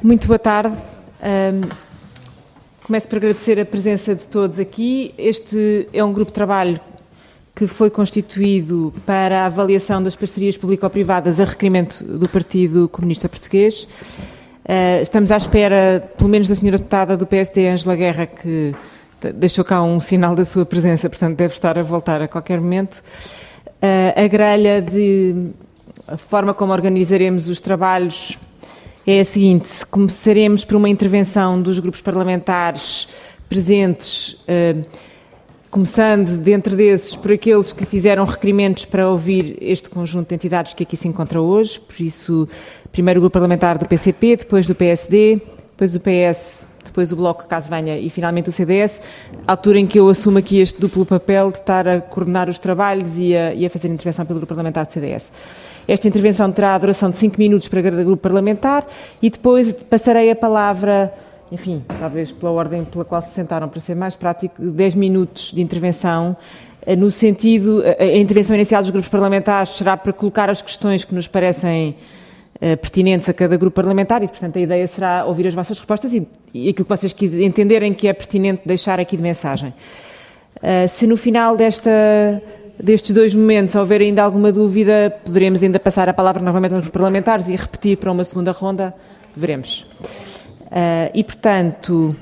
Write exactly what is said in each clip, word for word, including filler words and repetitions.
Muito boa tarde. Um, começo por agradecer a presença de todos aqui. Este é um grupo de trabalho que foi constituído para a avaliação das parcerias público-privadas a requerimento do Partido Comunista Português. Uh, estamos à espera, pelo menos da senhora deputada do P S D, Ângela Guerra, que deixou cá um sinal da sua presença, portanto deve estar a voltar a qualquer momento. Uh, a grelha de a forma como organizaremos os trabalhos é a seguinte: começaremos por uma intervenção dos grupos parlamentares presentes, uh, começando dentro desses por aqueles que fizeram requerimentos para ouvir este conjunto de entidades que aqui se encontra hoje. Por isso, primeiro o grupo parlamentar do P C P, depois do P S D, depois do P S, depois o Bloco, caso venha, e finalmente o C D S, altura em que eu assumo aqui este duplo papel de estar a coordenar os trabalhos e a, e a fazer a intervenção pelo grupo parlamentar do C D S. Esta intervenção terá a duração de cinco minutos para cada grupo parlamentar e depois passarei a palavra, enfim, talvez pela ordem pela qual se sentaram, para ser mais prático, dez minutos de intervenção, no sentido, a intervenção inicial dos grupos parlamentares será para colocar as questões que nos parecem uh, pertinentes a cada grupo parlamentar e, portanto, a ideia será ouvir as vossas respostas e, e aquilo que vocês quiserem, entenderem que é pertinente deixar aqui de mensagem. Uh, se no final desta... destes dois momentos houver ainda alguma dúvida, poderemos ainda passar a palavra novamente aos parlamentares e repetir para uma segunda ronda, veremos. Uh, e, portanto...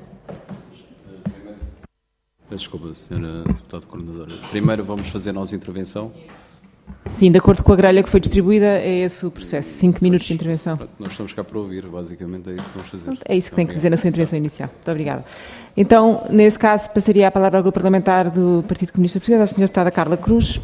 Desculpa, senhora Deputada Coordenadora. Primeiro vamos fazer a nossa intervenção. Sim, de acordo com a grelha que foi distribuída, é esse o processo. Cinco minutos de intervenção. Nós estamos cá para ouvir, basicamente é isso que vamos fazer. É isso que tem que dizer na sua intervenção inicial. Muito obrigada. Então, nesse caso, passaria a palavra ao grupo parlamentar do Partido Comunista Português, à senhora Deputada Carla Cruz.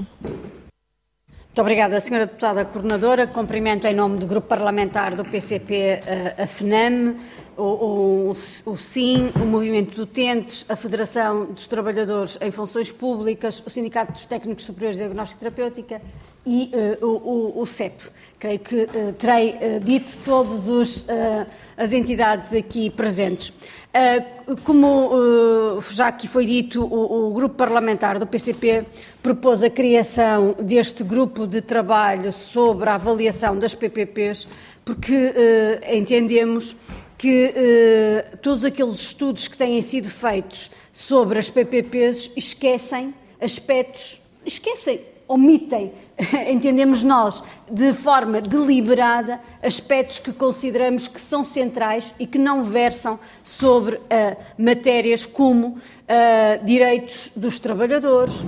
Muito obrigada, senhora Deputada Coordenadora. Cumprimento em nome do grupo parlamentar do P C P a FNAM, o, o, o SIM, o Movimento de Utentes, a Federação dos Trabalhadores em Funções Públicas, o Sindicato dos Técnicos Superiores de Diagnóstico e Terapêutica e uh, o, o, o C E P. Creio que uh, terei uh, dito todas uh, as entidades aqui presentes. Uh, como uh, já aqui foi dito, o, o grupo parlamentar do P C P propôs a criação deste grupo de trabalho sobre a avaliação das P P Ps, porque uh, entendemos que uh, todos aqueles estudos que têm sido feitos sobre as P P Ps esquecem aspectos, esquecem, omitem, entendemos nós, de forma deliberada, aspectos que consideramos que são centrais e que não versam sobre uh, matérias como uh, direitos dos trabalhadores, uh,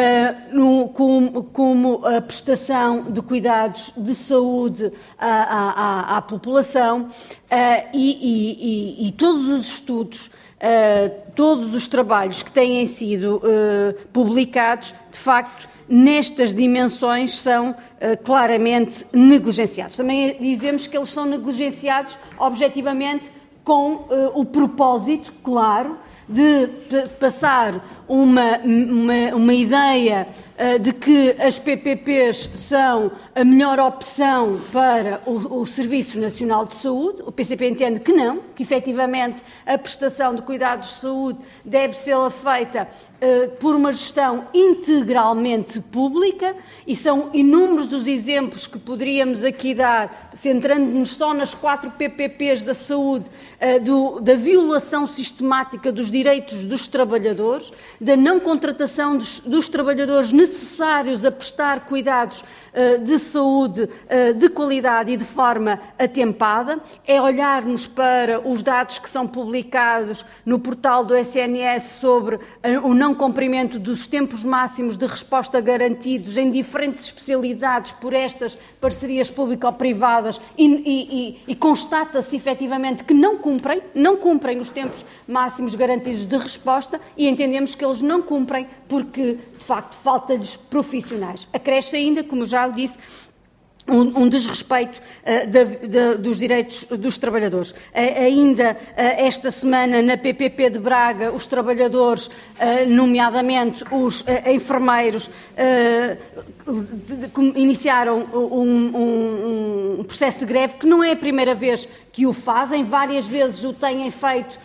no, como, como a prestação de cuidados de saúde à, à, à população uh, e, e, e, e todos os estudos, uh, todos os trabalhos que têm sido uh, publicados, de facto, nestas dimensões são uh, claramente negligenciados. Também dizemos que eles são negligenciados objetivamente com uh, o propósito, claro, de passar uma, uma, uma ideia uh, de que as P P Ps são a melhor opção para o, o Serviço Nacional de Saúde. O P C P entende que não, que efetivamente a prestação de cuidados de saúde deve ser feita uh, por uma gestão integralmente pública, e são inúmeros os exemplos que poderíamos aqui dar, centrando-nos só nas quatro P P Ps da saúde, uh, do, da violação sistemática dos direitos dos trabalhadores, da não contratação dos, dos trabalhadores necessários a prestar cuidados uh, de saúde uh, de qualidade e de forma atempada. É olharmos para os dados que são publicados no portal do S N S sobre uh, o não cumprimento dos tempos máximos de resposta garantidos em diferentes especialidades por estas parcerias público-privadas e, e, e, e constata-se efetivamente que não cumprem, não cumprem os tempos máximos garantidos de resposta, e entendemos que eles não cumprem porque, de facto, falta-lhes profissionais. Acresce ainda, como já disse, um, um desrespeito uh, da, da, dos direitos dos trabalhadores. Uh, ainda uh, esta semana, na P P P de Braga, os trabalhadores, uh, nomeadamente os uh, enfermeiros, uh, de, de, iniciaram um, um, um processo de greve que não é a primeira vez que o fazem, várias vezes o têm feito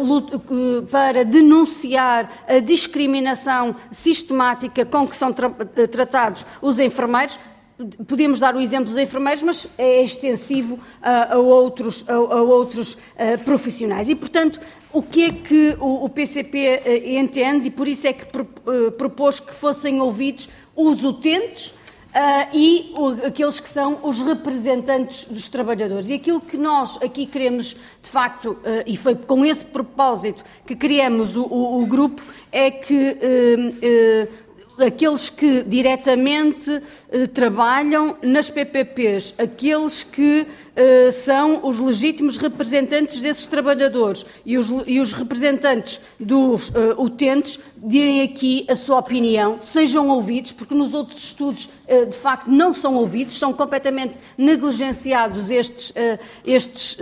uh, para denunciar a discriminação sistemática com que são tra tratados os enfermeiros. podemos dar o exemplo dos enfermeiros, mas é extensivo a, a outros, a, a outros a, profissionais. E, portanto, o que é que o, o P C P uh, entende, e por isso é que pro, uh, propôs que fossem ouvidos os utentes Uh, e o, aqueles que são os representantes dos trabalhadores. E aquilo que nós aqui queremos, de facto, uh, e foi com esse propósito que criamos o, o, o grupo, é que uh, uh, aqueles que diretamente uh, trabalham nas P P Ps, aqueles que uh, são os legítimos representantes desses trabalhadores e os, e os representantes dos uh, utentes, deem aqui a sua opinião, sejam ouvidos, porque nos outros estudos, de facto, não são ouvidos, são completamente negligenciados estes, estes,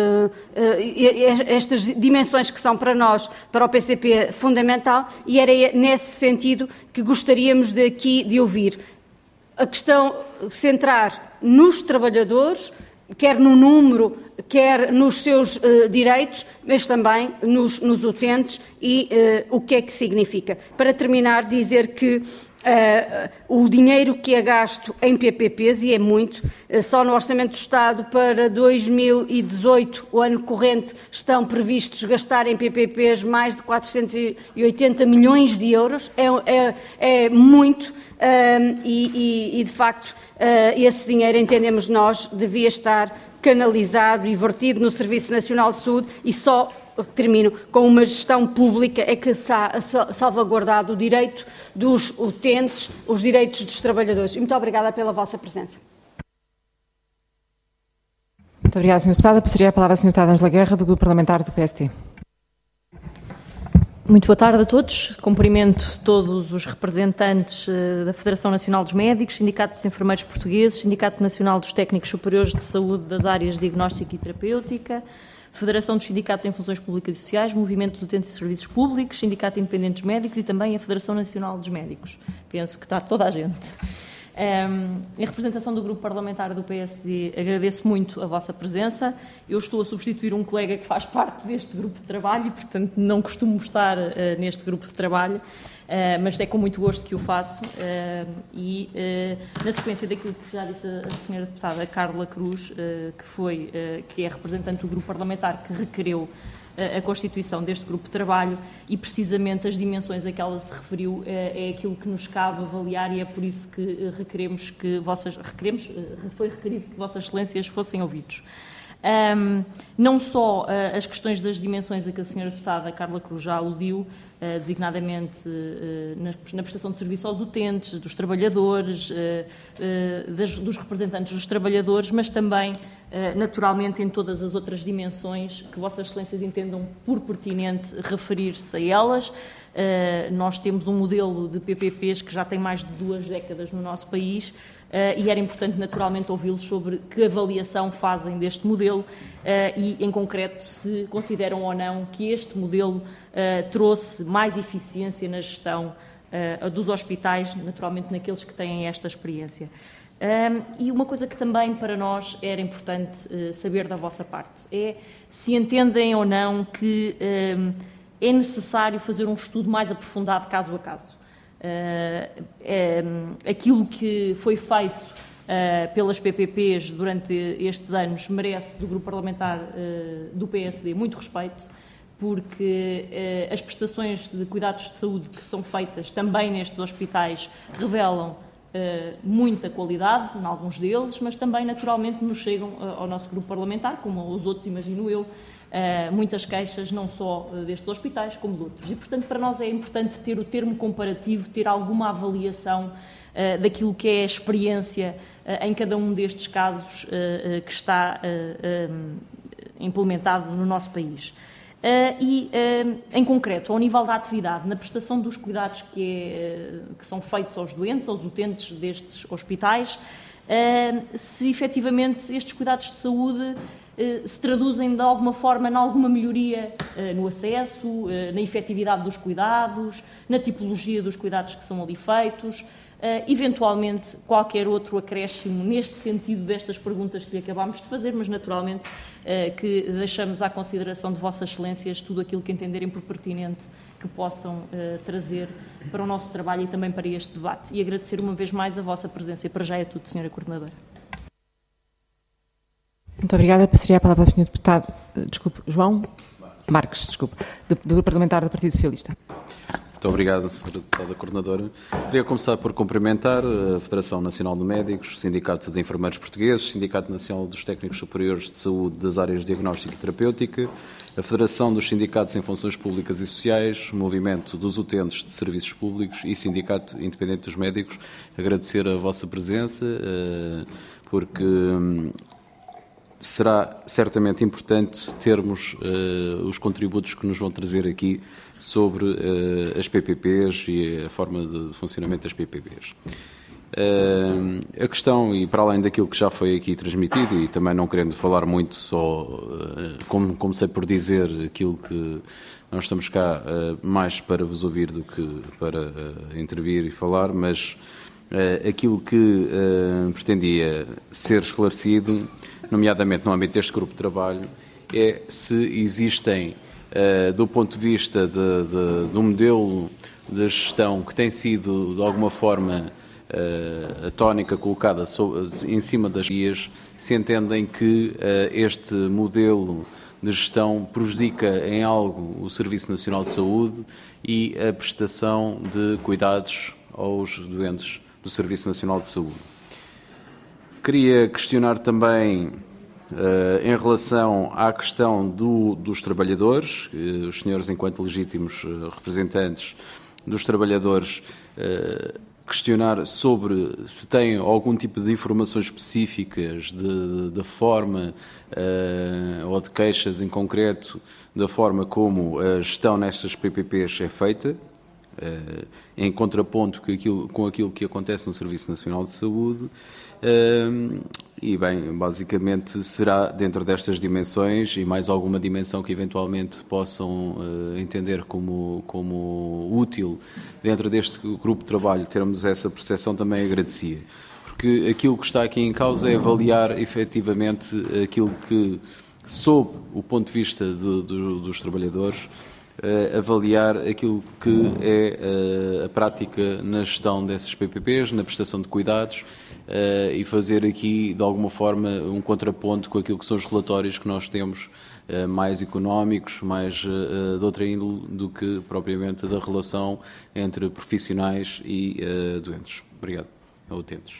estas dimensões que são para nós, para o P C P, fundamental, e era nesse sentido que gostaríamos de aqui de ouvir. A questão centrar nos trabalhadores, quer no número, quer nos seus uh, direitos, mas também nos, nos utentes e uh, o que é que significa. Para terminar, dizer que uh, o dinheiro que é gasto em P P Ps, e é muito, uh, só no Orçamento do Estado para dois mil e dezoito, o ano corrente, estão previstos gastar em P P Ps mais de quatrocentos e oitenta milhões de euros, é, é, é muito, uh, e, e, e de facto, Uh, esse dinheiro, entendemos nós, devia estar canalizado e vertido no Serviço Nacional de Saúde e só, termino, com uma gestão pública é que está salvaguardado o direito dos utentes, os direitos dos trabalhadores. E muito obrigada pela vossa presença. Muito obrigada, senhora Deputada. Passaria a palavra à senhora Deputada Ângela Guerra, do Grupo Parlamentar do P S T. Muito boa tarde a todos. Cumprimento todos os representantes da Federação Nacional dos Médicos, Sindicato dos Enfermeiros Portugueses, Sindicato Nacional dos Técnicos Superiores de Saúde das áreas de Diagnóstica e Terapêutica, Federação dos Sindicatos em Funções Públicas e Sociais, Movimento dos Utentes de Serviços Públicos, Sindicato Independente dos Médicos e também a Federação Nacional dos Médicos. Penso que está toda a gente. Um, em representação do Grupo Parlamentar do P S D, agradeço muito a vossa presença. Eu estou a substituir um colega que faz parte deste grupo de trabalho e, portanto, não costumo estar uh, neste grupo de trabalho, uh, mas é com muito gosto que o faço. Uh, e, uh, na sequência daquilo que já disse a, a senhora Deputada Carla Cruz, uh, que, foi, uh, que é representante do Grupo Parlamentar que requereu a constituição deste grupo de trabalho e precisamente as dimensões a que ela se referiu é aquilo que nos cabe avaliar e é por isso que requeremos que vossas, requeremos, foi requerido que vossas excelências fossem ouvidos. Um, não só uh, as questões das dimensões a que a senhora Deputada Carla Cruz já aludiu, uh, designadamente uh, na, na prestação de serviço aos utentes, dos trabalhadores, uh, uh, das, dos representantes dos trabalhadores, mas também Uh, naturalmente em todas as outras dimensões que vossas excelências entendam por pertinente referir-se a elas. Uh, nós temos um modelo de P P Ps que já tem mais de duas décadas no nosso país uh, e era importante naturalmente ouvi-los sobre que avaliação fazem deste modelo uh, e, em concreto, se consideram ou não que este modelo uh, trouxe mais eficiência na gestão uh, dos hospitais, naturalmente naqueles que têm esta experiência. Um, e uma coisa que também para nós era importante uh, saber da vossa parte é se entendem ou não que um, é necessário fazer um estudo mais aprofundado caso a caso. Uh, um, aquilo que foi feito uh, pelas P P Ps durante estes anos merece do Grupo Parlamentar uh, do P S D muito respeito, porque uh, as prestações de cuidados de saúde que são feitas também nestes hospitais revelam Uh, muita qualidade em alguns deles, mas também naturalmente nos chegam uh, ao nosso grupo parlamentar, como aos outros, imagino eu, uh, muitas queixas não só uh, destes hospitais como de outros. E, portanto, para nós é importante ter o termo comparativo, ter alguma avaliação uh, daquilo que é a experiência uh, em cada um destes casos uh, uh, que está uh, um, implementado no nosso país. Uh, e, uh, em concreto, ao nível da atividade, na prestação dos cuidados que, é, uh, que são feitos aos doentes, aos utentes destes hospitais, uh, se efetivamente estes cuidados de saúde se traduzem de alguma forma em alguma melhoria no acesso, na efetividade dos cuidados, na tipologia dos cuidados que são ali feitos, eventualmente qualquer outro acréscimo neste sentido destas perguntas que lhe acabámos de fazer, mas naturalmente que deixamos à consideração de Vossas Excelências tudo aquilo que entenderem por pertinente que possam trazer para o nosso trabalho e também para este debate. E agradecer uma vez mais a vossa presença. E para já é tudo, senhora Coordenadora. Muito obrigada. Passaria a palavra ao senhor Deputado, desculpe, João Marques, desculpe, do, do Grupo Parlamentar do Partido Socialista. Muito obrigado, senhora Deputada Coordenadora. Queria começar por cumprimentar a Federação Nacional de Médicos, Sindicato de Enfermeiros Portugueses, Sindicato Nacional dos Técnicos Superiores de Saúde das áreas de diagnóstica e terapêutica, a Federação dos Sindicatos em Funções Públicas e Sociais, o Movimento dos Utentes de Serviços Públicos e Sindicato Independente dos Médicos. Agradecer a vossa presença, porque será certamente importante termos uh, os contributos que nos vão trazer aqui sobre uh, as P P Ps e a forma de, de funcionamento das P P Ps. Uh, a questão, e para além daquilo que já foi aqui transmitido, e também não querendo falar muito só, uh, como comecei por dizer, aquilo que nós estamos cá uh, mais para vos ouvir do que para uh, intervir e falar, mas uh, aquilo que uh, pretendia ser esclarecido, nomeadamente no âmbito deste grupo de trabalho, é se existem, uh, do ponto de vista de, de, do modelo de gestão que tem sido, de alguma forma, uh, a tónica colocada sobre, em cima das guias, se entendem que uh, este modelo de gestão prejudica em algo o Serviço Nacional de Saúde e a prestação de cuidados aos doentes do Serviço Nacional de Saúde. Queria questionar também, uh, em relação à questão do, dos trabalhadores, uh, os senhores, enquanto legítimos uh, representantes dos trabalhadores, uh, questionar sobre se têm algum tipo de informações específicas de, de forma, uh, ou de queixas em concreto, da forma como a gestão nestas P P Ps é feita, Uh, em contraponto com aquilo, com aquilo que acontece no Serviço Nacional de Saúde, uh, e bem, basicamente será dentro destas dimensões e mais alguma dimensão que eventualmente possam uh, entender como, como útil dentro deste grupo de trabalho, termos essa percepção, também agradecia, porque aquilo que está aqui em causa é avaliar efetivamente aquilo que, sob o ponto de vista de, de, dos trabalhadores, Uh, avaliar aquilo que é uh, a prática na gestão dessas P P Ps, na prestação de cuidados, uh, e fazer aqui, de alguma forma, um contraponto com aquilo que são os relatórios que nós temos, uh, mais económicos, mais uh, de outra índole do que propriamente da relação entre profissionais e uh, doentes. Obrigado. Ou utentes.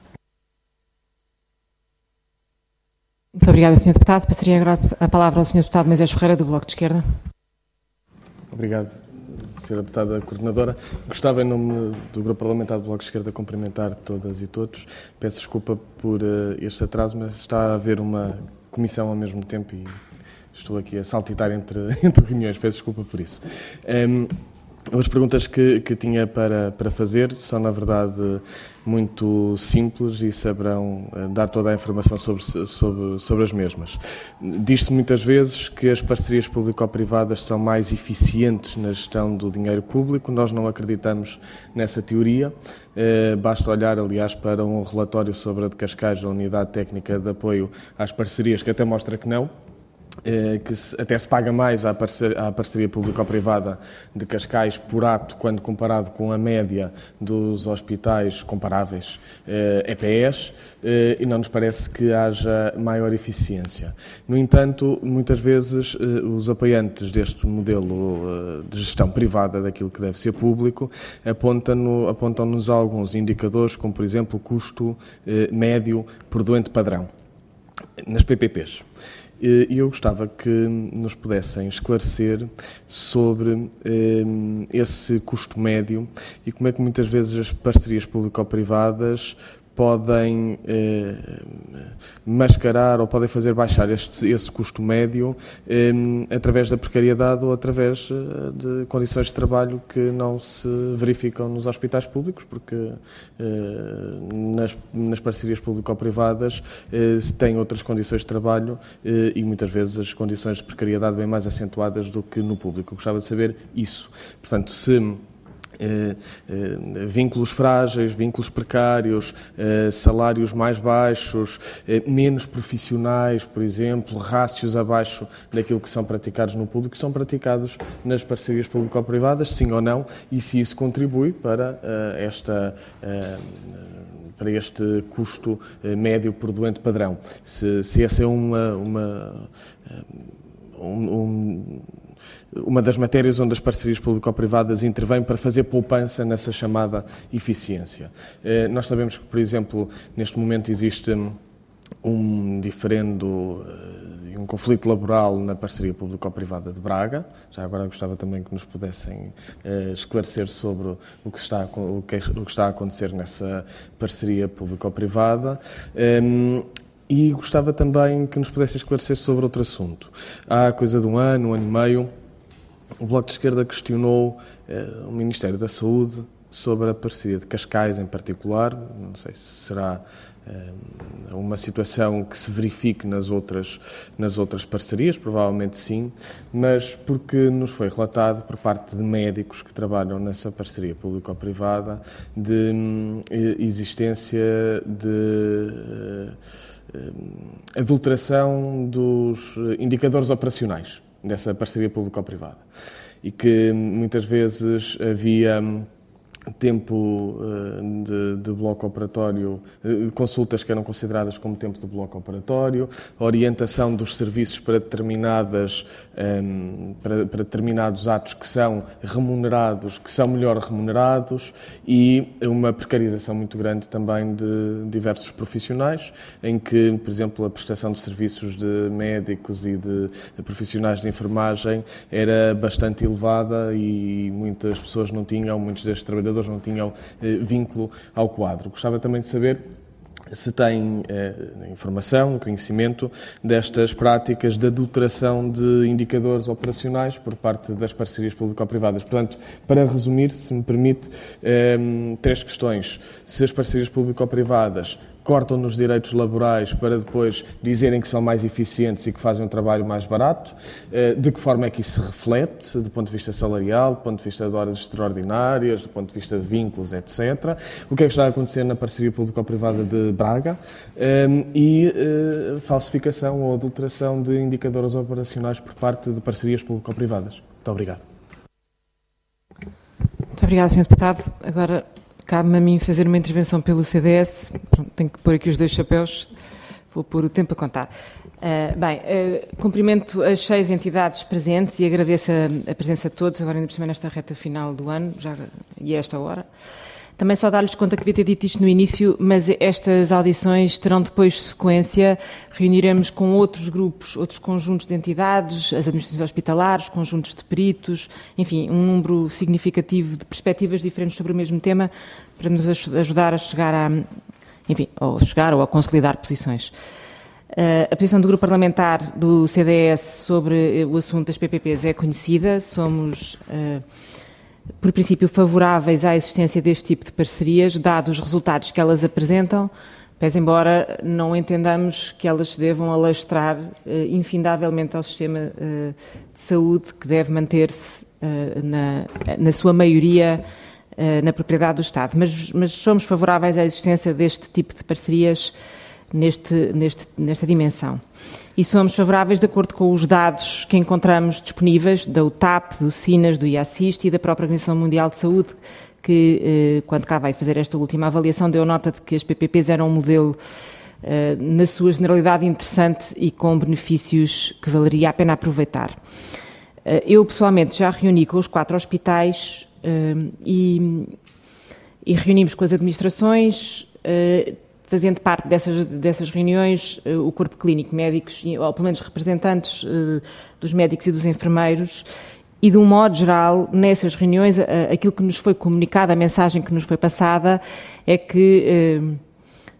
Muito obrigada, senhor Deputado. Passaria agora a palavra ao senhor Deputado Moisés Ferreira, do Bloco de Esquerda. Obrigado, senhora Deputada Coordenadora. Gostava, em nome do Grupo Parlamentar do Bloco de Esquerda, cumprimentar todas e todos. Peço desculpa por uh, este atraso, mas está a haver uma comissão ao mesmo tempo e estou aqui a saltitar entre, entre reuniões. Peço desculpa por isso. Um, As perguntas que, que tinha para, para fazer são, na verdade, muito simples e saberão dar toda a informação sobre, sobre, sobre as mesmas. Diz-se muitas vezes que as parcerias público-privadas são mais eficientes na gestão do dinheiro público. Nós não acreditamos nessa teoria. Eh, basta olhar, aliás, para um relatório sobre a de Cascais, da Unidade Técnica de Apoio às Parcerias, que até mostra que não. Que se, até se paga mais à parceria, à parceria público-privada de Cascais por ato, quando comparado com a média dos hospitais comparáveis eh, E P Es, eh, e não nos parece que haja maior eficiência. No entanto, muitas vezes eh, os apoiantes deste modelo eh, de gestão privada daquilo que deve ser público apontam-nos apontam alguns indicadores, como por exemplo o custo eh, médio por doente padrão nas P P Ps. E eu gostava que nos pudessem esclarecer sobre eh, esse custo médio e como é que muitas vezes as parcerias público-privadas podem eh, mascarar ou podem fazer baixar este, esse custo médio eh, através da precariedade ou através eh, de condições de trabalho que não se verificam nos hospitais públicos, porque eh, nas, nas parcerias público-privadas eh, se têm outras condições de trabalho eh, e muitas vezes as condições de precariedade bem mais acentuadas do que no público. Eu gostava de saber isso. Portanto, se Eh, eh, vínculos frágeis, vínculos precários, eh, salários mais baixos, eh, menos profissionais, por exemplo, rácios abaixo daquilo que são praticados no público, são praticados nas parcerias público-privadas, sim ou não, e se isso contribui para eh, esta eh, para este custo eh, médio por doente padrão. Se, se essa é uma, uma um, um, uma das matérias onde as parcerias público-privadas intervêm para fazer poupança nessa chamada eficiência. Nós sabemos que, por exemplo, neste momento existe um diferendo, um conflito laboral na parceria público-privada de Braga. Já agora gostava também que nos pudessem esclarecer sobre o que está, o que, o que está a acontecer nessa parceria público-privada. E gostava também que nos pudesse esclarecer sobre outro assunto. Há coisa de um ano, um ano e meio, o Bloco de Esquerda questionou eh, o Ministério da Saúde sobre a parceria de Cascais em particular. Não sei se será eh, uma situação que se verifique nas outras, nas outras parcerias, provavelmente sim, mas porque nos foi relatado por parte de médicos que trabalham nessa parceria público-privada de hum, existência de eh, adulteração dos indicadores operacionais dessa parceria público-privada e que muitas vezes havia tempo de, de bloco operatório, de consultas que eram consideradas como tempo de bloco operatório, orientação dos serviços para determinadas para, para determinados atos que são remunerados, que são melhor remunerados e uma precarização muito grande também de diversos profissionais, em que, por exemplo, a prestação de serviços de médicos e de profissionais de enfermagem era bastante elevada e muitas pessoas não tinham, muitos destes trabalhadores não tinham eh, vínculo ao quadro. Gostava também de saber se tem eh, informação, conhecimento destas práticas de adulteração de indicadores operacionais por parte das parcerias público-privadas. Portanto, para resumir, se me permite, eh, três questões. Se as parcerias público-privadas cortam nos direitos laborais para depois dizerem que são mais eficientes e que fazem um trabalho mais barato, de que forma é que isso se reflete, do ponto de vista salarial, do ponto de vista de horas extraordinárias, do ponto de vista de vínculos, etcétera. O que é que está a acontecer na parceria público-privada de Braga e falsificação ou adulteração de indicadores operacionais por parte de parcerias público-privadas. Muito obrigado. Muito obrigada, senhor Deputado. Agora cabe-me a mim fazer uma intervenção pelo C D S. Pronto, tenho que pôr aqui os dois chapéus. Vou pôr o tempo a contar. Uh, bem, uh, cumprimento as seis entidades presentes e agradeço a, a presença de todos, agora ainda por cima nesta reta final do ano, já, e a esta hora. Também só dar-lhes conta que devia ter dito isto no início, mas estas audições terão depois sequência. Reuniremos com outros grupos, outros conjuntos de entidades, as administrações hospitalares, conjuntos de peritos, enfim, um número significativo de perspectivas diferentes sobre o mesmo tema, para nos ajudar a chegar a, enfim, ou chegar ou a consolidar posições. A posição do Grupo Parlamentar do C D S sobre o assunto das P P Ps é conhecida. Somos, por princípio, favoráveis à existência deste tipo de parcerias, dados os resultados que elas apresentam, pese embora não entendamos que elas se devam alastrar infindavelmente ao sistema de saúde, que deve manter-se na, na sua maioria na propriedade do Estado. Mas, mas somos favoráveis à existência deste tipo de parcerias Neste, neste, nesta dimensão. E somos favoráveis de acordo com os dados que encontramos disponíveis da U T A P, do SINAS, do I A C I S T e da própria Organização Mundial de Saúde, que, eh, quando cá vai fazer esta última avaliação, deu nota de que as P P Ps eram um modelo, eh, na sua generalidade, interessante e com benefícios que valeria a pena aproveitar. Eh, eu, pessoalmente, já reuni com os quatro hospitais eh, e, e reunimos com as administrações, eh, fazendo parte dessas, dessas reuniões, uh, o corpo clínico, médicos, ou pelo menos representantes uh, dos médicos e dos enfermeiros, e de um modo geral, nessas reuniões, uh, aquilo que nos foi comunicado, a mensagem que nos foi passada, é que uh,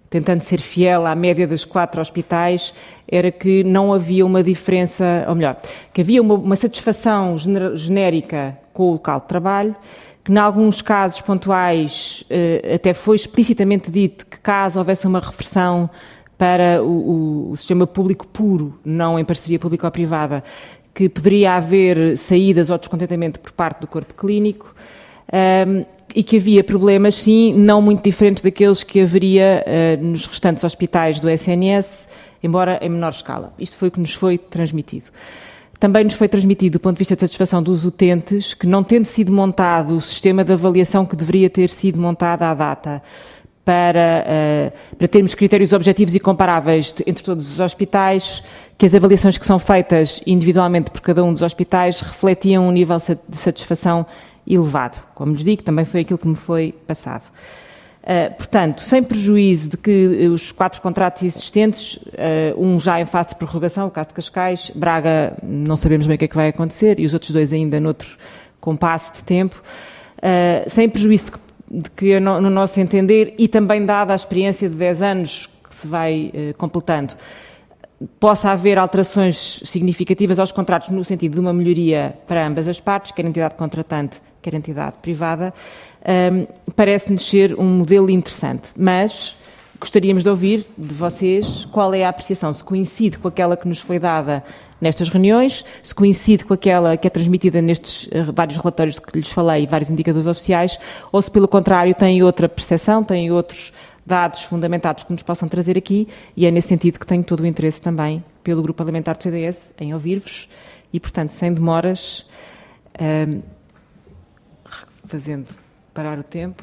tentando ser fiel à média dos quatro hospitais, era que não havia uma diferença, ou melhor, que havia uma, uma satisfação genérica com o local de trabalho, que em alguns casos pontuais eh, até foi explicitamente dito que caso houvesse uma reversão para o, o, o sistema público puro, não em parceria público-privada, que poderia haver saídas ou descontentamento por parte do corpo clínico, um, e que havia problemas, sim, não muito diferentes daqueles que haveria uh, nos restantes hospitais do S N S, embora em menor escala. Isto foi o que nos foi transmitido. Também nos foi transmitido, do ponto de vista de satisfação dos utentes, que não tendo sido montado o sistema de avaliação que deveria ter sido montado à data para, uh, para termos critérios objetivos e comparáveis de, entre todos os hospitais, que as avaliações que são feitas individualmente por cada um dos hospitais refletiam um nível de satisfação elevado. Como lhes digo, também foi aquilo que me foi passado. Uh, portanto, sem prejuízo de que os quatro contratos existentes, uh, um já em fase de prorrogação, o caso de Cascais, Braga não sabemos bem o que é que vai acontecer, e os outros dois ainda noutro compasso de tempo, uh, sem prejuízo de que, de que, no, no nosso entender, e também dada a experiência de dez anos que se vai uh, completando, possa haver alterações significativas aos contratos no sentido de uma melhoria para ambas as partes, quer a entidade contratante, quer a entidade privada, um, parece-nos ser um modelo interessante. Mas gostaríamos de ouvir de vocês qual é a apreciação, se coincide com aquela que nos foi dada nestas reuniões, se coincide com aquela que é transmitida nestes uh, vários relatórios de que lhes falei, vários indicadores oficiais, ou se pelo contrário têm outra percepção, têm outros dados fundamentados que nos possam trazer aqui, e é nesse sentido que tenho todo o interesse também pelo Grupo Parlamentar do C D S em ouvir-vos e, portanto, sem demoras, um, fazendo parar o tempo.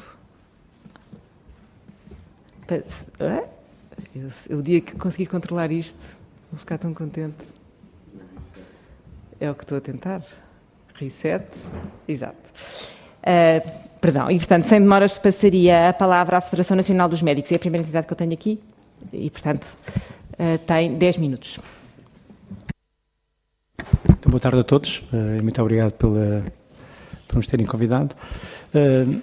Eu, eu, o dia que conseguir controlar isto, vou ficar tão contente. É o que estou a tentar. Reset. Exato. Uh, perdão, e portanto, sem demoras, passaria a palavra à Federação Nacional dos Médicos. É a primeira entidade que eu tenho aqui e, portanto, uh, tem dez minutos. Então, boa tarde a todos. Uh, muito obrigado pela, por nos terem convidado. Uh,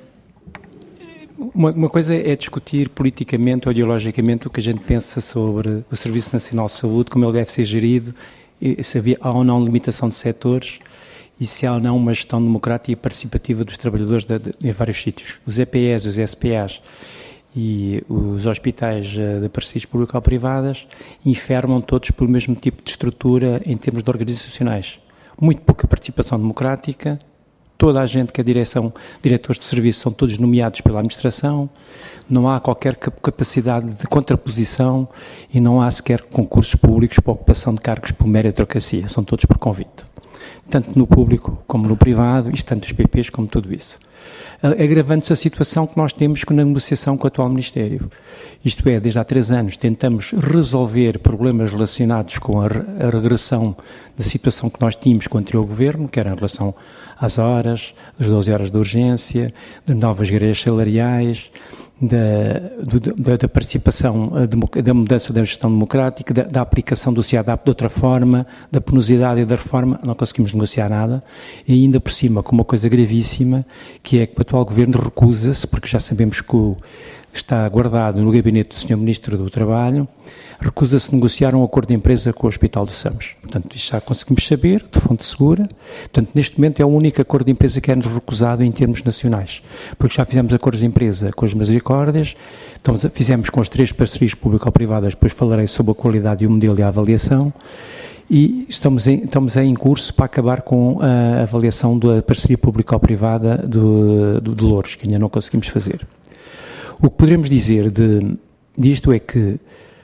uma, uma coisa é discutir politicamente ou ideologicamente o que a gente pensa sobre o Serviço Nacional de Saúde, como ele deve ser gerido, e se havia, há ou não limitação de setores, e se há ou não uma gestão democrática e participativa dos trabalhadores de, de, em vários sítios. Os E P Es, os S P As e os hospitais de parcerias público-privadas enfermam todos pelo mesmo tipo de estrutura em termos de organizacionais. Muito pouca participação democrática, toda a gente que é direção, diretores de serviço são todos nomeados pela administração, não há qualquer capacidade de contraposição e não há sequer concursos públicos para ocupação de cargos por meritocracia, são todos por convite. Tanto no público como no privado, isto tanto os P Ps como tudo isso. Agravando-se a situação que nós temos na negociação com o atual Ministério. Isto é, desde há três anos tentamos resolver problemas relacionados com a, a regressão da situação que nós tínhamos com o anterior Governo, que era em relação às horas, das doze horas de urgência, de novas grelhas salariais, da, do, da, da participação, da mudança da gestão democrática, da, da aplicação do C I A D A P de outra forma, da penosidade e da reforma, não conseguimos negociar nada, e ainda por cima com uma coisa gravíssima, que é que o atual Governo recusa-se, porque já sabemos que o, está guardado no gabinete do senhor Ministro do Trabalho, recusa-se a negociar um acordo de empresa com o Hospital do SAMS. Portanto, isto já conseguimos saber, de fonte segura. Portanto, neste momento é o único acordo de empresa que é-nos recusado em termos nacionais, porque já fizemos acordos de empresa com as Misericórdias, estamos, fizemos com as três parcerias público-privadas, depois falarei sobre a qualidade e o modelo e a avaliação, e estamos em, estamos em curso para acabar com a avaliação da parceria público-privada do, do, de Louros, que ainda não conseguimos fazer. O que poderemos dizer de, disto é que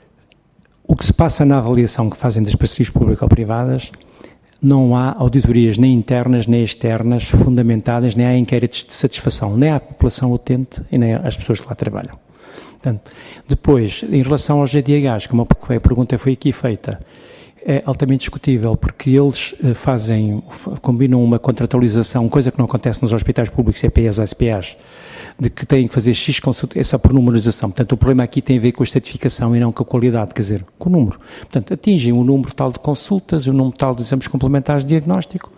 o que se passa na avaliação que fazem das parcerias público-privadas, não há auditorias nem internas nem externas fundamentadas, nem há inquéritos de satisfação, nem à população utente e nem às pessoas que lá trabalham. Portanto, depois, em relação aos G D Hs, como a pergunta foi aqui feita, é altamente discutível, porque eles fazem, combinam uma contratualização, coisa que não acontece nos hospitais públicos, E P Es ou S P As, de que têm que fazer X consultas, é só por numerização. Portanto, o problema aqui tem a ver com a estatificação e não com a qualidade, quer dizer, com o número. Portanto, atingem o número tal de consultas, o número tal de exames complementares de diagnóstico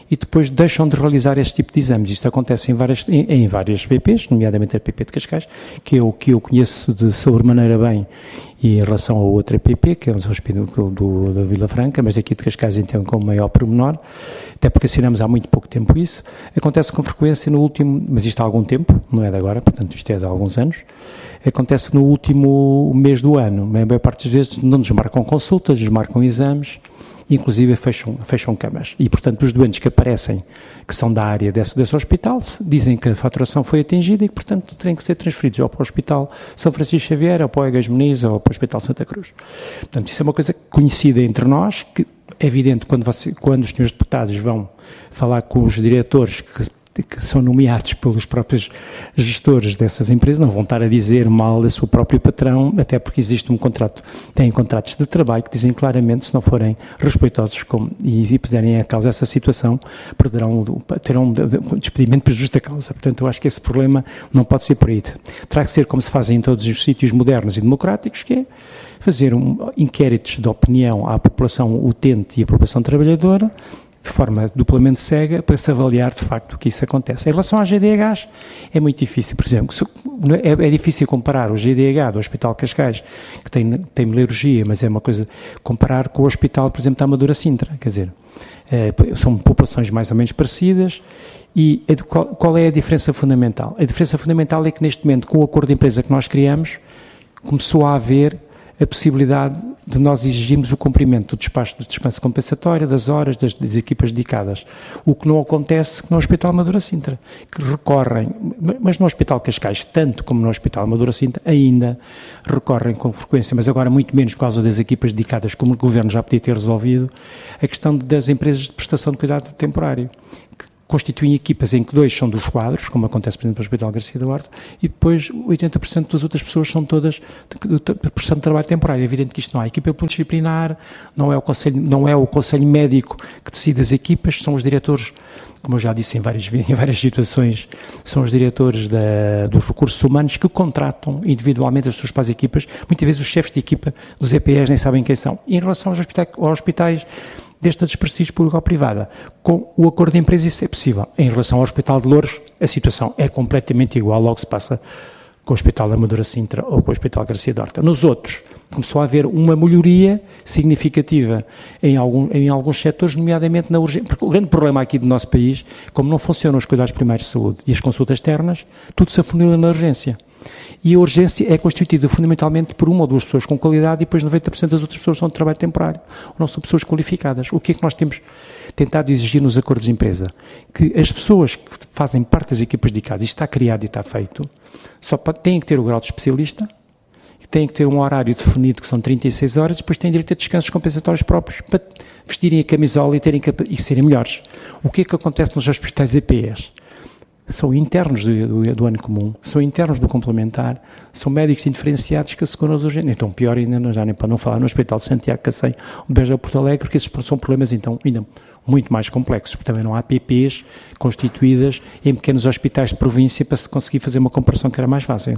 e depois deixam de realizar este tipo de exames. Isto acontece em várias, em, em várias P Ps, nomeadamente a P P de Cascais, que é o que eu conheço de sobremaneira bem, e em relação a outra P P, que é o Hospital do, do, da Vila Franca, mas aqui de Cascais então com maior pormenor, até porque assinamos há muito pouco tempo isso. Acontece com frequência no último, mas isto há algum tempo, não é de agora, portanto isto é de há alguns anos, acontece no último mês do ano. A maior parte das vezes não nos marcam consultas, nos marcam exames, inclusive fecham, fecham camas. E, portanto, os doentes que aparecem, que são da área desse, desse hospital, dizem que a faturação foi atingida e que, portanto, têm que ser transferidos ou para o Hospital São Francisco Xavier, ou para o Egas Muniz, ou para o Hospital Santa Cruz. Portanto, isso é uma coisa conhecida entre nós, que é evidente quando, você, quando os senhores deputados vão falar com os diretores que que são nomeados pelos próprios gestores dessas empresas, não vão estar a dizer mal do seu próprio patrão, até porque existe um contrato, têm contratos de trabalho que dizem claramente, se não forem respeitosos com, e, e puserem a causa essa situação, perderão, terão um despedimento por justa causa. Portanto, eu acho que esse problema não pode ser por aí. Terá que ser como se fazem em todos os sítios modernos e democráticos, que é fazer um, inquéritos de opinião à população utente e à população trabalhadora, de forma duplamente cega, para se avaliar de facto o que isso acontece. Em relação à G D Hs, é muito difícil, por exemplo, é, é difícil comparar o G D H do Hospital Cascais, que tem, tem metalurgia, mas é uma coisa, comparar com o Hospital, por exemplo, da Amadora Sintra, quer dizer, é, são populações mais ou menos parecidas, e qual, qual é a diferença fundamental? A diferença fundamental é que neste momento, com o acordo de empresa que nós criamos, começou a haver a possibilidade de nós exigirmos o cumprimento do despacho de dispensa compensatória, das horas, das, das equipas dedicadas. O que não acontece no Hospital Amadora Sintra, que recorrem, mas no Hospital Cascais, tanto como no Hospital Amadora Sintra, ainda recorrem com frequência, mas agora muito menos por causa das equipas dedicadas, como o Governo já podia ter resolvido, a questão das empresas de prestação de cuidado temporário, que constituem equipas em que dois são dos quadros, como acontece, por exemplo, no Hospital Garcia Duarte, e depois oitenta por cento das outras pessoas são todas de, de, de prestação de trabalho temporário. É evidente que isto não há equipa disciplinar, não é o Conselho, não é o Conselho Médico que decide as equipas, são os diretores, como eu já disse em várias, em várias situações, são os diretores da, dos recursos humanos que contratam individualmente as suas para as equipas. Muitas vezes os chefes de equipa dos E P Es nem sabem quem são. E em relação aos hospitais, aos hospitais desta desprestígio público ou privada, com o acordo de empresa isso é possível. Em relação ao Hospital de Louros, a situação é completamente igual ao que se passa com o Hospital da Amadora Sintra ou com o Hospital Garcia Duarte. Nos outros, começou a haver uma melhoria significativa em, algum, em alguns setores, nomeadamente na urgência. Porque o grande problema aqui do nosso país, como não funcionam os cuidados primários de saúde e as consultas externas, tudo se afunila na urgência. E a urgência é constituída fundamentalmente por uma ou duas pessoas com qualidade e depois noventa por cento das outras pessoas são de trabalho temporário, ou não são pessoas qualificadas. O que é que nós temos tentado exigir nos acordos de empresa? Que as pessoas que fazem parte das equipas dedicadas, isto está criado e está feito, só têm que ter o grau de especialista, têm que ter um horário definido que são trinta e seis horas, depois têm direito a descansos compensatórios próprios para vestirem a camisola e, terem, e serem melhores. O que é que acontece nos hospitais E P Es? São internos do, do, do ano comum, são internos do complementar, são médicos indiferenciados que asseguram as urgências. Então, pior ainda, já nem para não falar no Hospital de Santiago Cacém, o Beja ou Porto Alegre, porque esses são problemas então ainda muito mais complexos, porque também não há P Ps constituídas em pequenos hospitais de província para se conseguir fazer uma comparação que era mais fácil.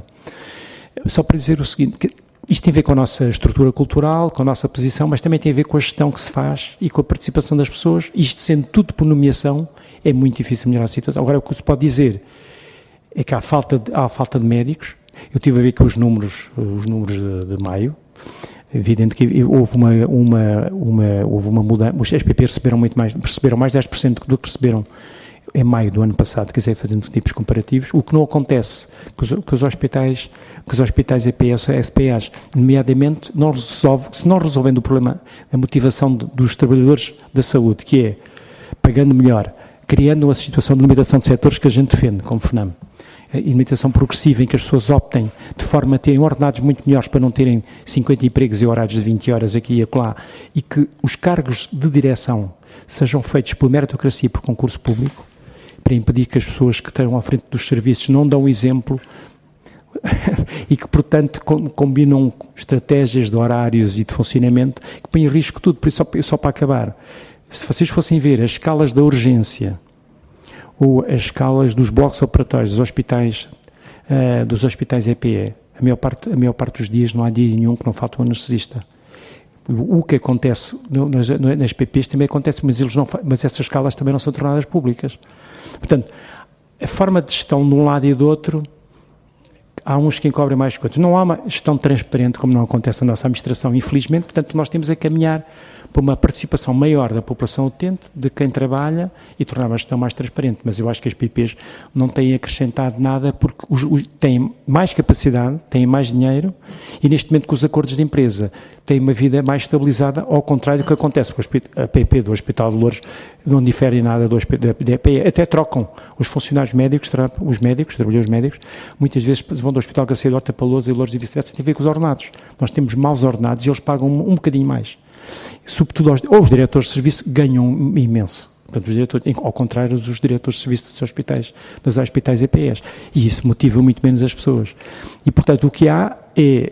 Só para dizer o seguinte, que isto tem a ver com a nossa estrutura cultural, com a nossa posição, mas também tem a ver com a gestão que se faz e com a participação das pessoas, isto sendo tudo por nomeação, é muito difícil melhorar a situação. Agora, o que se pode dizer é que há falta de, há falta de médicos. Eu estive a ver que os números, os números de, de maio, é evidente que houve uma, uma, uma, houve uma mudança, os S P P receberam muito mais, receberam mais dez por cento do que receberam em maio do ano passado, quer dizer, fazendo tipos comparativos, o que não acontece com os, com os hospitais, com os hospitais E P Es ou S P As, nomeadamente, não resolve, se não resolvendo o problema, a motivação de, dos trabalhadores da saúde, que é pagando melhor, criando uma situação de limitação de setores que a gente defende, como FNAM. A limitação progressiva em que as pessoas optem de forma a terem ordenados muito melhores para não terem cinquenta empregos e horários de vinte horas aqui e acolá, e que os cargos de direção sejam feitos por meritocracia e por concurso público, para impedir que as pessoas que estão à frente dos serviços não dão exemplo e que, portanto, combinam estratégias de horários e de funcionamento que põem em risco tudo. Por isso, só, só para acabar, se vocês fossem ver as escalas da urgência ou as escalas dos blocos operatórios dos hospitais, uh, dos hospitais E P E, a maior, parte, a maior parte dos dias não há dia nenhum que não falte um anestesista. O que acontece nas, nas P Ps também acontece, mas, eles não, mas essas escalas também não são tornadas públicas. Portanto, a forma de gestão de um lado e do outro, há uns que encobrem mais que outros. Não há uma gestão transparente como não acontece na nossa administração, infelizmente. Portanto, nós temos a caminhar para uma participação maior da população utente, de quem trabalha, e tornar a gestão mais transparente. Mas eu acho que as P Ps não têm acrescentado nada porque os, os, têm mais capacidade, têm mais dinheiro, e neste momento com os acordos de empresa têm uma vida mais estabilizada, ao contrário do que acontece com a P P do Hospital de Loures, não difere em nada do hospital, da E P E, até trocam os funcionários médicos, os médicos, trabalhadores médicos, muitas vezes vão do Hospital Garcia de Horta para Loures e Loures e vice-versa, tem a ver com os ordenados. Nós temos maus ordenados e eles pagam um, um bocadinho mais. Sobretudo, aos, ou os diretores de serviço ganham imenso. Portanto, os diretores, ao contrário dos diretores de serviço dos hospitais, dos hospitais E P Es. E isso motiva muito menos as pessoas. E, portanto, o que há é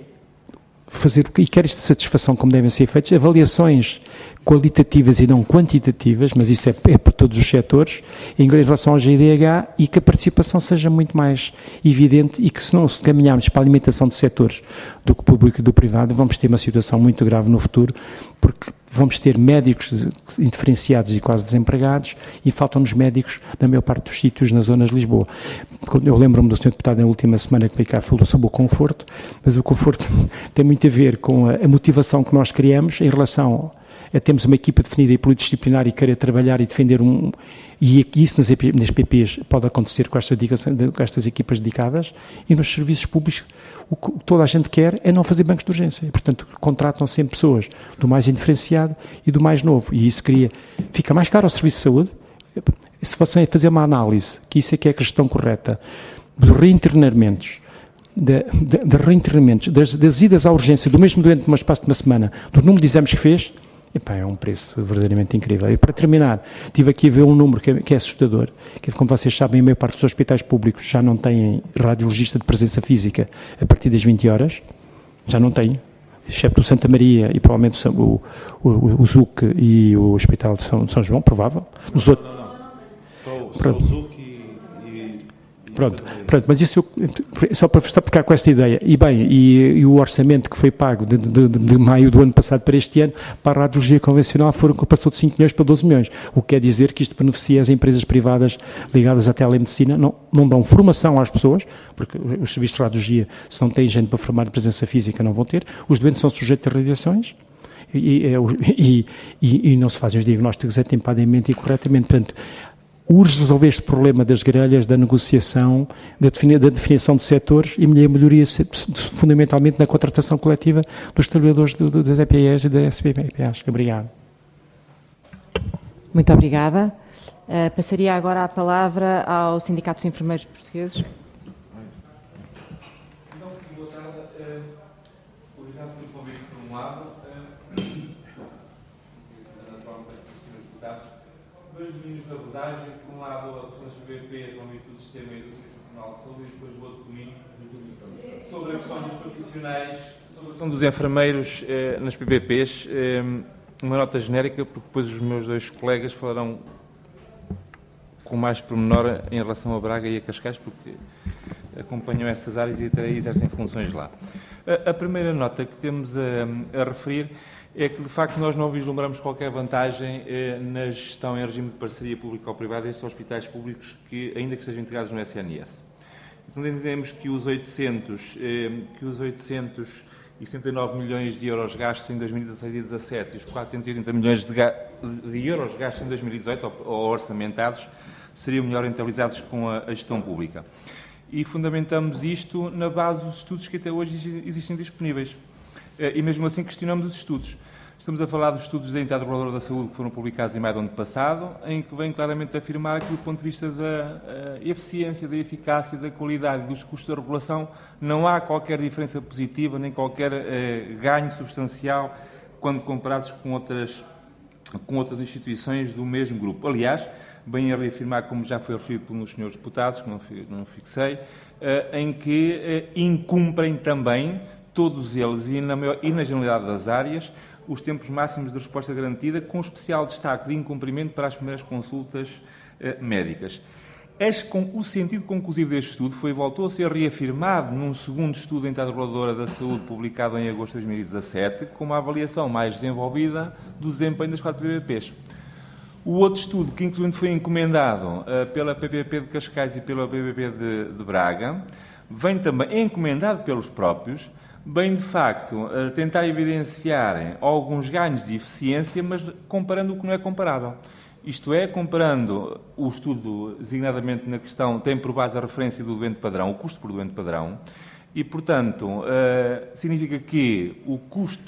fazer, e quer esta satisfação como devem ser feitas, avaliações qualitativas e não quantitativas, mas isso é, é por todos os setores, em relação ao G D H, e que a participação seja muito mais evidente e que, se não caminharmos para a alimentação de setores do público e do privado, vamos ter uma situação muito grave no futuro, porque vamos ter médicos indiferenciados e quase desempregados e faltam-nos médicos na maior parte dos sítios nas zonas de Lisboa. Eu lembro-me do senhor Deputado na última semana que veio cá falou sobre o conforto, mas o conforto tem muito a ver com a, a motivação que nós criamos em relação a termos uma equipa definida e polidisciplinar e querer trabalhar e defender um... E isso nas, nas P Ps pode acontecer com estas, com estas equipas dedicadas, e nos serviços públicos o que toda a gente quer é não fazer bancos de urgência. E, portanto, contratam sempre pessoas do mais indiferenciado e do mais novo. E isso cria... Fica mais caro ao serviço de saúde. Se fossem fazer uma análise, que isso é que é a questão correta, dos reinternamentos, de, de, de reinternamentos, das, das idas à urgência do mesmo doente num espaço de uma semana, do número de exames que fez, epá, é um preço verdadeiramente incrível. E para terminar, tive aqui a ver um número que é, que é assustador, que como vocês sabem, a maior parte dos hospitais públicos já não têm radiologista de presença física a partir das vinte horas, já não têm, excepto o Santa Maria e provavelmente o, o, o, o Z U C e o Hospital de São, São João, provável. Os outros... Não, não, não. Só, só o Z U C e... e... Pronto, pronto, mas isso eu, só para ficar com esta ideia. E bem, e, e o orçamento que foi pago de, de, de, de maio do ano passado para este ano, para a radiologia convencional, foram, passou de cinco milhões para doze milhões, o que quer dizer que isto beneficia as empresas privadas ligadas à telemedicina, não, não dão formação às pessoas, porque os serviços de radiologia, se não têm gente para formar de presença física, não vão ter, os doentes são sujeitos a radiações, e, e, e, e não se fazem os diagnósticos atempadamente e corretamente. Portanto, urge resolver este problema das grelhas, da negociação, da, defini da definição de setores e a melhoria fundamentalmente na contratação coletiva dos trabalhadores do, do, das E P Es e da S B P As. Obrigado. Muito obrigada. Uh, passaria agora a palavra ao Sindicato dos Enfermeiros Portugueses. Então, boa tarde. Uh, obrigado pelo convite formulado. Dois domínios de abordagem, por um lado a questão das P P Ps no âmbito do Sistema Educação Nacional de Saúde, e depois o outro domínio sobre a questão dos profissionais, sobre a questão dos enfermeiros eh, nas P P Ps, eh, uma nota genérica, porque depois os meus dois colegas falarão com mais pormenor em relação a Braga e a Cascais, porque acompanham essas áreas e até exercem funções lá. A, a primeira nota que temos a, a referir é que, de facto, nós não vislumbramos qualquer vantagem eh, na gestão em regime de parceria público-privada destes hospitais públicos, que, ainda que estejam integrados no S N S. Então, entendemos que os oitocentos, eh, que os oitocentos e setenta e nove milhões de euros gastos em dois mil e dezasseis e dois mil e dezassete e os quatrocentos e oitenta milhões de, de euros gastos em dois mil e dezoito, ou, ou orçamentados, seriam melhor rentabilizados com a, a gestão pública. E fundamentamos isto na base dos estudos que até hoje existem disponíveis. E mesmo assim questionamos os estudos. Estamos a falar dos estudos da Entidade Reguladora da Saúde que foram publicados em maio do ano passado, em que vem claramente afirmar que, do ponto de vista da uh, eficiência, da eficácia, da qualidade e dos custos da regulação, não há qualquer diferença positiva nem qualquer uh, ganho substancial quando comparados com outras, com outras instituições do mesmo grupo. Aliás, bem a reafirmar, como já foi referido pelos senhores deputados, que não, não fixei, uh, em que uh, incumprem também todos eles, e na, maior, e na generalidade das áreas, os tempos máximos de resposta garantida, com especial destaque de incumprimento para as primeiras consultas eh, médicas. Este, com, o sentido conclusivo deste estudo foi voltou a ser reafirmado num segundo estudo da Entidade Reguladora da Saúde, publicado em agosto de dois mil e dezassete, como a avaliação mais desenvolvida do desempenho das quatro P P Ps. O outro estudo, que inclusive foi encomendado uh, pela P P P de Cascais e pela P P P de, de Braga, vem também encomendado pelos próprios, bem de facto uh, tentar evidenciar alguns ganhos de eficiência, mas comparando o que não é comparável. Isto é, comparando o estudo, designadamente na questão, tem por base a referência do doente padrão, o custo por doente padrão, e, portanto, uh, significa que o custo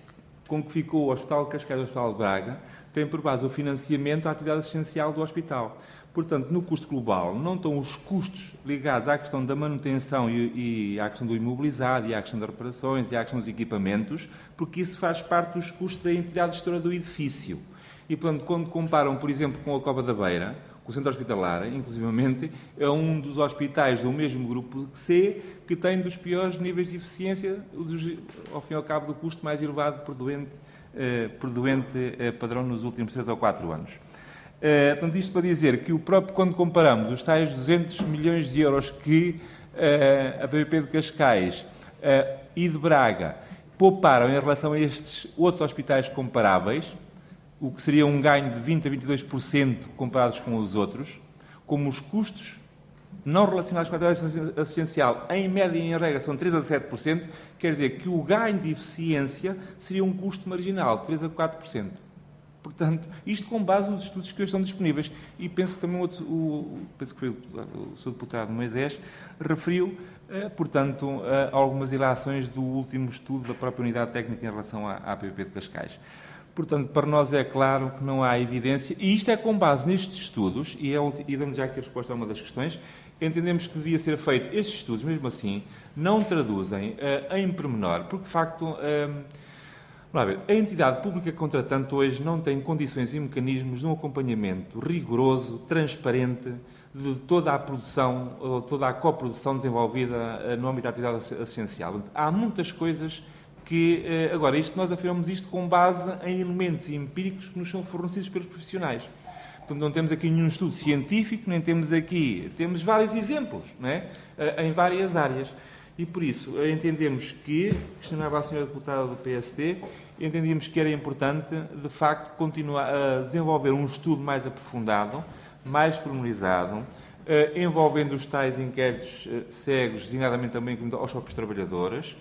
com que ficou o Hospital de Cascais e o Hospital de Braga tem por base o financiamento à atividade essencial do hospital. Portanto, no custo global não estão os custos ligados à questão da manutenção e, e à questão do imobilizado, e à questão das reparações, e à questão dos equipamentos, porque isso faz parte dos custos da entidade gestora do edifício. E, portanto, quando comparam, por exemplo, com a Cova da Beira, com o Centro Hospitalar, inclusivamente, é um dos hospitais do mesmo grupo C que tem dos piores níveis de eficiência, dos, ao fim e ao cabo, do custo mais elevado por doente, eh, por doente eh, padrão nos últimos três ou quatro anos. Uh, portanto, isto para dizer que o próprio, quando comparamos os tais duzentos milhões de euros que uh, a P P P de Cascais uh, e de Braga pouparam em relação a estes outros hospitais comparáveis, o que seria um ganho de vinte a vinte e dois por cento comparados com os outros, como os custos não relacionados com a atividade assistencial, em média e em regra, são três a sete por cento, quer dizer que o ganho de eficiência seria um custo marginal de três a quatro por cento. Portanto, isto com base nos estudos que hoje estão disponíveis. E penso que também o, outro, o, penso que foi o, o seu deputado Moisés referiu, eh, portanto, eh, algumas ilações do último estudo da própria Unidade Técnica em relação à, à P P P de Cascais. Portanto, para nós é claro que não há evidência, e isto é com base nestes estudos, e, é, e dando já aqui a resposta a uma das questões, entendemos que devia ser feito. Estes estudos, mesmo assim, não traduzem eh, em pormenor, porque, de facto... Eh, Vamos lá ver, a entidade pública contratante hoje não tem condições e mecanismos de um acompanhamento rigoroso, transparente, de toda a produção, ou toda a coprodução desenvolvida no âmbito da atividade assistencial. Há muitas coisas que, agora, isto, nós afirmamos isto com base em elementos empíricos que nos são fornecidos pelos profissionais. Portanto, não temos aqui nenhum estudo científico, nem temos aqui, temos vários exemplos, não é? Em várias áreas. E, por isso, entendemos que, questionava a senhora deputada do P S D, entendíamos que era importante, de facto, continuar a desenvolver um estudo mais aprofundado, mais pormenorizado, envolvendo os tais inquéritos cegos, designadamente também aos próprios trabalhadores,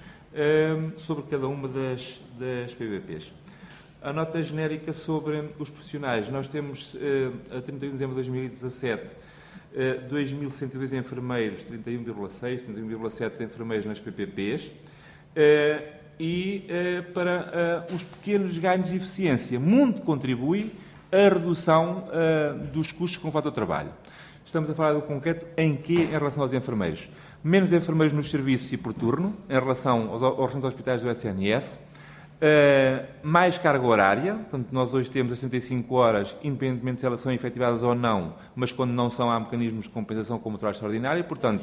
sobre cada uma das, das P P Ps. A nota genérica sobre os profissionais. Nós temos, a trinta e um de dezembro de dois mil e dezassete, dois mil cento e dois enfermeiros, trinta e um vírgula seis, trinta e um vírgula sete enfermeiros nas P P Ps, e para os pequenos ganhos de eficiência, muito contribui a redução dos custos com o fator trabalho. Estamos a falar do concreto em que, em relação aos enfermeiros? Menos enfermeiros nos serviços e por turno, em relação aos, aos restantes hospitais do S N S, Uh, mais carga horária, portanto, nós hoje temos as trinta e cinco horas, independentemente se elas são efetivadas ou não, mas quando não são, há mecanismos de compensação como o trabalho extraordinário, portanto,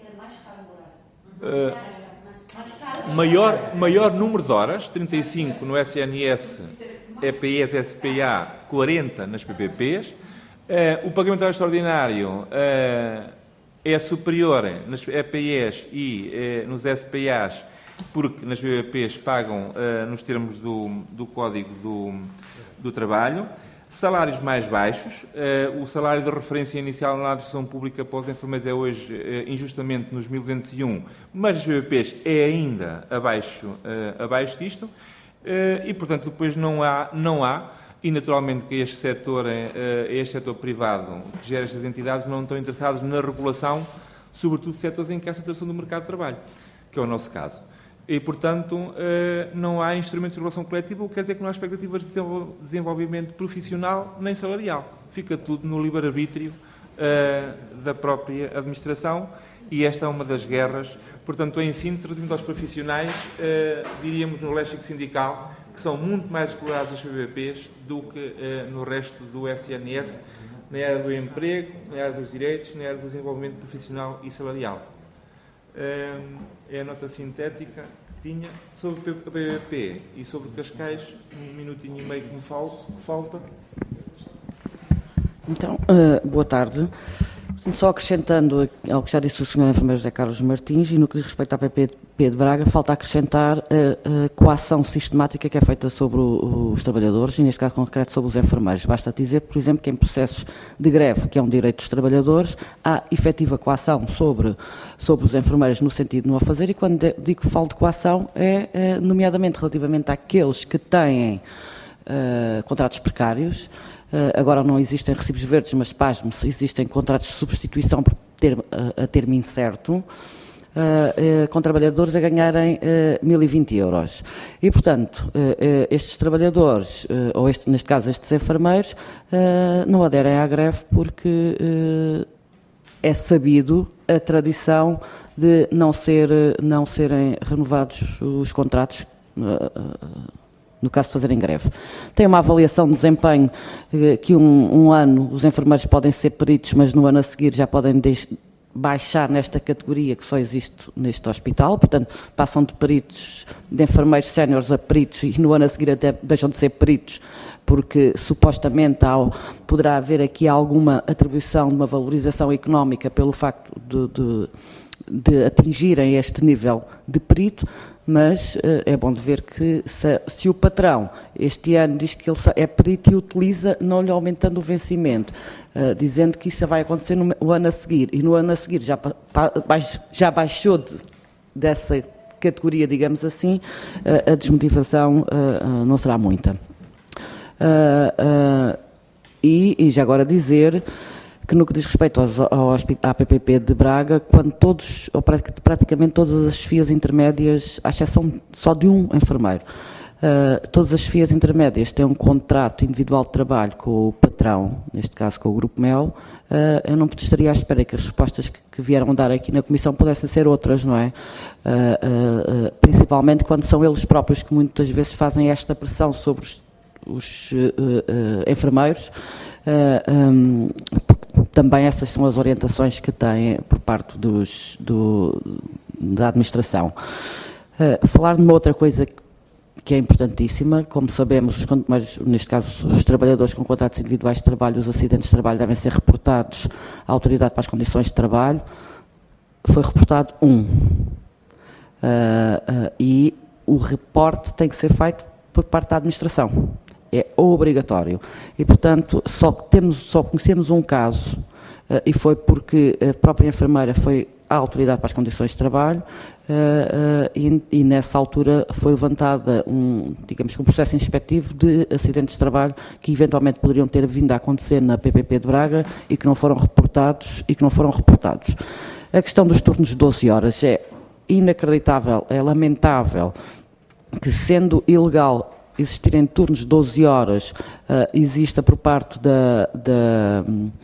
uh, maior, maior número de horas, trinta e cinco no S N S, E P Es, S P A, quarenta nas P P Ps, uh, o pagamento de trabalho extraordinário uh, é superior nas E P Es e uh, nos S P As, porque nas P P Ps pagam uh, nos termos do, do Código do, do Trabalho. Salários mais baixos. Uh, o salário de referência inicial na administração pública para os enfermeiros é hoje uh, injustamente nos mil duzentos e um, mas nas P P Ps é ainda abaixo, uh, abaixo disto. Uh, e, portanto, depois não há, não há e naturalmente que este setor, uh, este setor privado que gera estas entidades não estão interessados na regulação, sobretudo setores em que há saturação do mercado de trabalho, que é o nosso caso. E, portanto, não há instrumentos de regulação coletiva, o que quer dizer que não há expectativas de desenvolvimento profissional nem salarial. Fica tudo no livre-arbítrio da própria administração e esta é uma das guerras. Portanto, em síntese, relativamente aos profissionais, diríamos no léxico sindical que são muito mais explorados as P P Ps do que no resto do S N S, na área do emprego, na área dos direitos, na área do desenvolvimento profissional e salarial. É a nota sintética que tinha sobre o P P P e sobre Cascais, um minutinho e meio que me falta. Então, uh, boa tarde. Só acrescentando ao que já disse o senhor enfermeiro José Carlos Martins, e no que diz respeito à P P P de Braga, falta acrescentar a, a coação sistemática que é feita sobre o, os trabalhadores, e neste caso concreto sobre os enfermeiros. Basta dizer, por exemplo, que em processos de greve, que é um direito dos trabalhadores, há efetiva coação sobre, sobre os enfermeiros no sentido de não a fazer, e quando digo que falo de coação é, é nomeadamente relativamente àqueles que têm uh, contratos precários. Uh, agora não existem recibos verdes, mas pasme, existem contratos de substituição por ter, uh, a termo incerto, uh, uh, com trabalhadores a ganharem uh, mil e vinte euros. E, portanto, uh, uh, estes trabalhadores, uh, ou este, neste caso estes enfermeiros, uh, não aderem à greve porque uh, é sabido a tradição de não, ser, não serem renovados os contratos uh, uh, no caso de fazerem greve. Tem uma avaliação de desempenho que um, um ano os enfermeiros podem ser peritos, mas no ano a seguir já podem baixar nesta categoria que só existe neste hospital, portanto passam de peritos, de enfermeiros séniores a peritos, e no ano a seguir até deixam de ser peritos, porque supostamente há, poderá haver aqui alguma atribuição de uma valorização económica pelo facto de, de, de atingirem este nível de perito. Mas uh, é bom de ver que se, se o patrão este ano diz que ele é perito e utiliza, não lhe aumentando o vencimento, uh, dizendo que isso vai acontecer no, no ano a seguir, e no ano a seguir já, pa, baix, já baixou de, dessa categoria, digamos assim, uh, a desmotivação uh, uh, não será muita. Uh, uh, e, e já agora dizer que no que diz respeito aos, ao, à P P P de Braga, quando todos, ou praticamente todas as chefias intermédias, à exceção só de um enfermeiro, uh, todas as chefias intermédias têm um contrato individual de trabalho com o patrão, neste caso com o Grupo Mel, uh, eu não estaria à espera que as respostas que, que vieram dar aqui na Comissão pudessem ser outras, não é? Uh, uh, uh, principalmente quando são eles próprios que muitas vezes fazem esta pressão sobre os, os uh, uh, enfermeiros, uh, um, também essas são as orientações que têm por parte dos, do, da administração. Uh, falar de uma outra coisa que é importantíssima, como sabemos, os, mas neste caso os trabalhadores com contratos individuais de trabalho, os acidentes de trabalho devem ser reportados à Autoridade para as Condições de Trabalho. Foi reportado um. Uh, uh, e o reporte tem que ser feito por parte da administração. É obrigatório. E, portanto, só, temos, só conhecemos um caso, uh, e foi porque a própria enfermeira foi à Autoridade para as Condições de Trabalho, uh, uh, e, e nessa altura foi levantada um, digamos, um processo inspectivo de acidentes de trabalho que eventualmente poderiam ter vindo a acontecer na P P P de Braga e que não foram reportados, e que não foram reportados. A questão dos turnos de doze horas é inacreditável, é lamentável que, sendo ilegal existirem turnos de doze horas, uh, exista por parte da, da,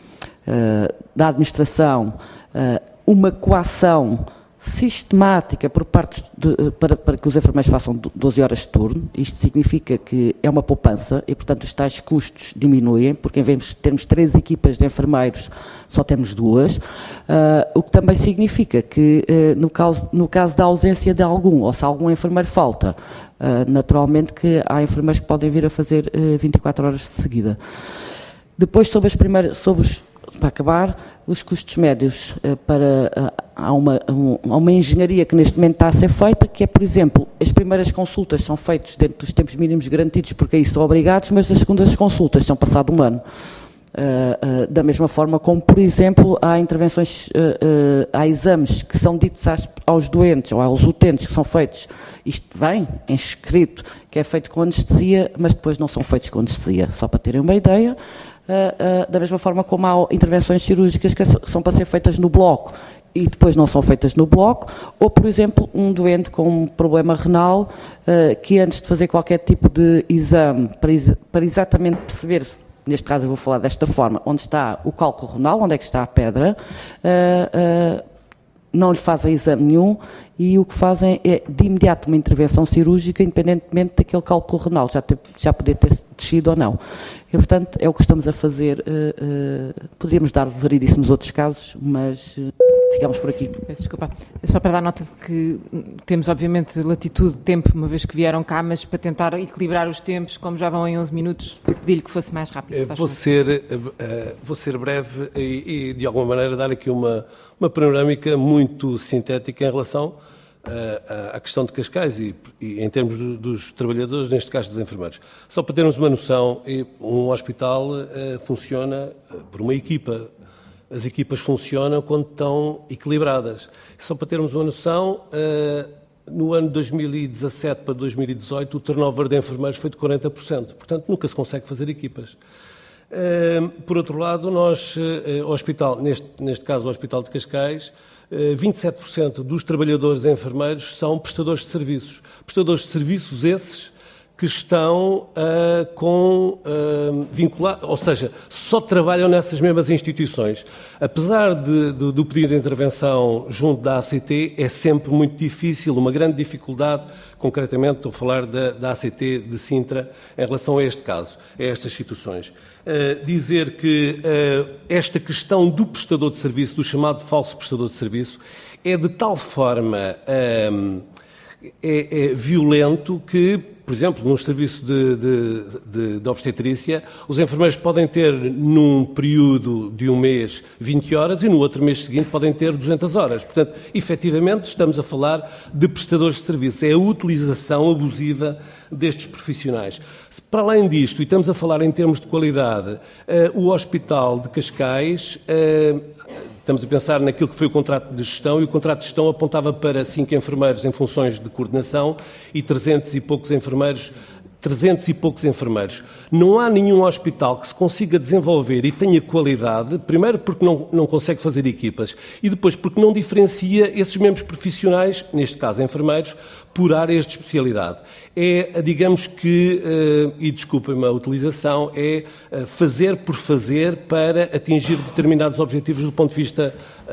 uh, da administração uh, uma coação sistemática por parte de, para, para que os enfermeiros façam doze horas de turno. Isto significa que é uma poupança e, portanto, os tais custos diminuem, porque em vez de termos três equipas de enfermeiros, só temos duas, uh, o que também significa que, uh, no, caso, no caso da ausência de algum, ou se algum enfermeiro falta, uh, naturalmente que há enfermeiros que podem vir a fazer uh, vinte e quatro horas de seguida. Depois, sobre as primeiras, sobre os, para acabar, os custos médios uh, para... Uh, Há uma, há uma engenharia que neste momento está a ser feita, que é, por exemplo, as primeiras consultas são feitas dentro dos tempos mínimos garantidos, porque aí são obrigados, mas as segundas consultas são passado um ano. Uh, uh, da mesma forma como, por exemplo, há intervenções, uh, uh, há exames que são ditos às, aos doentes ou aos utentes que são feitos, isto vem inscrito, que é feito com anestesia, mas depois não são feitos com anestesia, só para terem uma ideia. Uh, uh, da mesma forma como há intervenções cirúrgicas que são para ser feitas no bloco e depois não são feitas no bloco, ou, por exemplo, um doente com um problema renal, uh, que antes de fazer qualquer tipo de exame, para, para exatamente perceber, neste caso eu vou falar desta forma, onde está o cálculo renal, onde é que está a pedra, uh, uh, não lhe fazem exame nenhum, e o que fazem é, de imediato, uma intervenção cirúrgica, independentemente daquele cálculo renal, já, ter, já poder ter descido ou não. E, portanto, é o que estamos a fazer. Uh, uh, poderíamos dar variedíssimos outros casos, mas... Uh, ficamos por aqui. Peço desculpa. É só para dar nota de que temos, obviamente, latitude de tempo, uma vez que vieram cá, mas para tentar equilibrar os tempos, como já vão em onze minutos, pedi-lhe que fosse mais rápido. Vou ser, uh, vou ser breve e, e, de alguma maneira, dar aqui uma, uma panorâmica muito sintética em relação uh, à questão de Cascais e, e em termos do, dos trabalhadores, neste caso dos enfermeiros. Só para termos uma noção, um hospital uh, funciona por uma equipa. As equipas funcionam quando estão equilibradas. Só para termos uma noção, no ano de dois mil e dezassete para dois mil e dezoito, o turnover de enfermeiros foi de quarenta por cento. Portanto, nunca se consegue fazer equipas. Por outro lado, nós, o hospital, neste, neste caso o Hospital de Cascais, vinte e sete por cento dos trabalhadores enfermeiros são prestadores de serviços. Prestadores de serviços esses que estão uh, com uh, vinculados, ou seja, só trabalham nessas mesmas instituições. Apesar de, de, do pedido de intervenção junto da A C T, é sempre muito difícil, uma grande dificuldade, concretamente estou a falar da, da A C T de Sintra, em relação a este caso, a estas situações. Uh, dizer que uh, esta questão do prestador de serviço, do chamado falso prestador de serviço, é de tal forma uh, é, é violento que, por exemplo, num serviço de, de, de, de obstetrícia, os enfermeiros podem ter, num período de um mês, vinte horas e no outro mês seguinte podem ter duzentas horas. Portanto, efetivamente, estamos a falar de prestadores de serviço. É a utilização abusiva destes profissionais. Para além disto, e estamos a falar em termos de qualidade, uh, o Hospital de Cascais... Uh, Estamos a pensar naquilo que foi o contrato de gestão, e o contrato de gestão apontava para cinco enfermeiros em funções de coordenação e trezentos e poucos enfermeiros, trezentos e poucos enfermeiros. Não há nenhum hospital que se consiga desenvolver e tenha qualidade, primeiro porque não, não consegue fazer equipas e depois porque não diferencia esses mesmos profissionais, neste caso enfermeiros, por áreas de especialidade. É, digamos que, e desculpem-me a utilização, é fazer por fazer para atingir determinados objetivos do ponto de vista,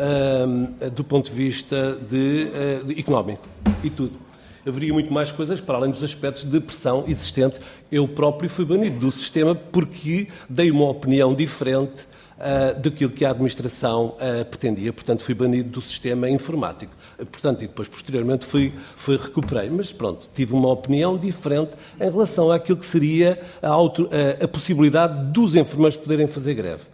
do ponto de vista de, de económico e tudo. Haveria muito mais coisas para além dos aspectos de pressão existente. Eu próprio fui banido do sistema porque dei uma opinião diferente uh, daquilo que a administração uh, pretendia. Portanto, fui banido do sistema informático. Portanto, e depois, posteriormente, fui, fui recuperei. Mas, pronto, tive uma opinião diferente em relação àquilo que seria a, auto, a, a possibilidade dos enfermeiros poderem fazer greve.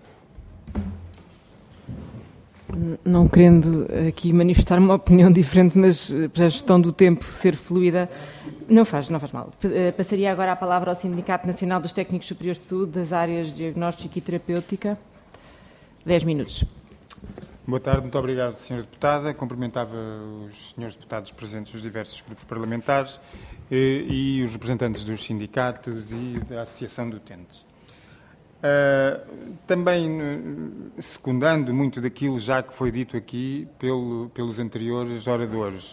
Não querendo aqui manifestar uma opinião diferente, mas para a gestão do tempo ser fluida, não faz, não faz mal. Passaria agora a palavra ao Sindicato Nacional dos Técnicos Superiores de Saúde, das áreas de diagnóstico e terapêutica. Dez minutos. Boa tarde, muito obrigado, senhora Deputada. Cumprimentava os senhores deputados presentes dos diversos grupos parlamentares e, e os representantes dos sindicatos e da Associação de Utentes. Uh, também uh, secundando muito daquilo já que foi dito aqui pelo, pelos anteriores oradores,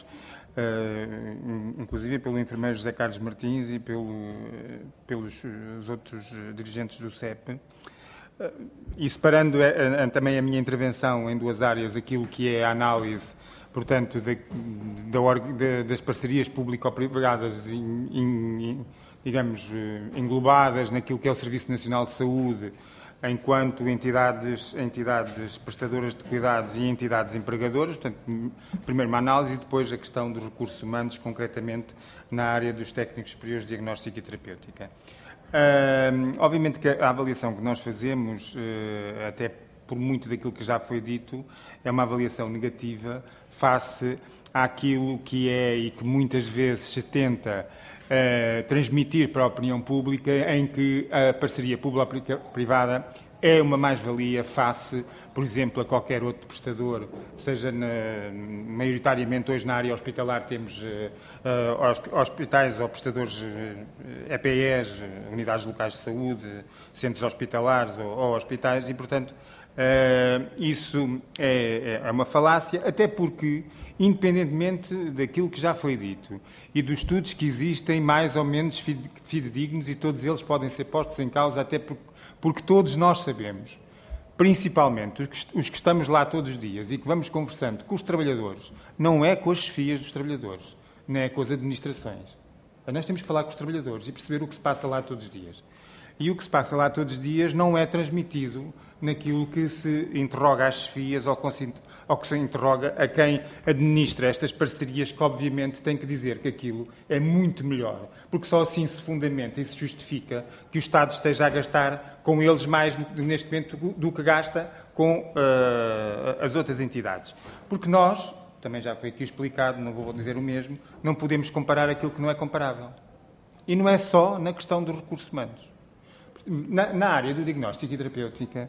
uh, inclusive pelo enfermeiro José Carlos Martins e pelo, uh, pelos os outros uh, dirigentes do C E P, uh, e separando uh, uh, também a minha intervenção em duas áreas, aquilo que é a análise, portanto, da, da, das parcerias público-privadas in, in, digamos, englobadas naquilo que é o Serviço Nacional de Saúde, enquanto entidades, entidades prestadoras de cuidados e entidades empregadoras, portanto, primeiro uma análise e depois a questão dos recursos humanos, concretamente na área dos técnicos superiores de diagnóstico e terapêutica. Uh, obviamente que a avaliação que nós fazemos, uh, até por muito daquilo que já foi dito, é uma avaliação negativa face àquilo que é e que muitas vezes se tenta Uh, transmitir para a opinião pública, em que a parceria público-privada é uma mais-valia face, por exemplo, a qualquer outro prestador, seja na, maioritariamente hoje na área hospitalar temos uh, uh, hospitais ou prestadores uh, E P Es, unidades locais de saúde, centros hospitalares ou, ou hospitais e, portanto, Uh, isso é, é uma falácia, até porque, independentemente daquilo que já foi dito e dos estudos que existem mais ou menos fidedignos, e todos eles podem ser postos em causa, até porque, porque todos nós sabemos, principalmente os que, os que estamos lá todos os dias e que vamos conversando com os trabalhadores, não é com as chefias dos trabalhadores, nem é com as administrações. Nós temos que falar com os trabalhadores e perceber o que se passa lá todos os dias. E o que se passa lá todos os dias não é transmitido naquilo que se interroga às chefias ou que se interroga a quem administra estas parcerias, que obviamente tem que dizer que aquilo é muito melhor, porque só assim se fundamenta e se justifica que o Estado esteja a gastar com eles mais neste momento do que gasta com uh, as outras entidades. Porque nós, também já foi aqui explicado, não vou dizer o mesmo, não podemos comparar aquilo que não é comparável. E não é só na questão dos recursos humanos. Na, na área do diagnóstico e terapêutica,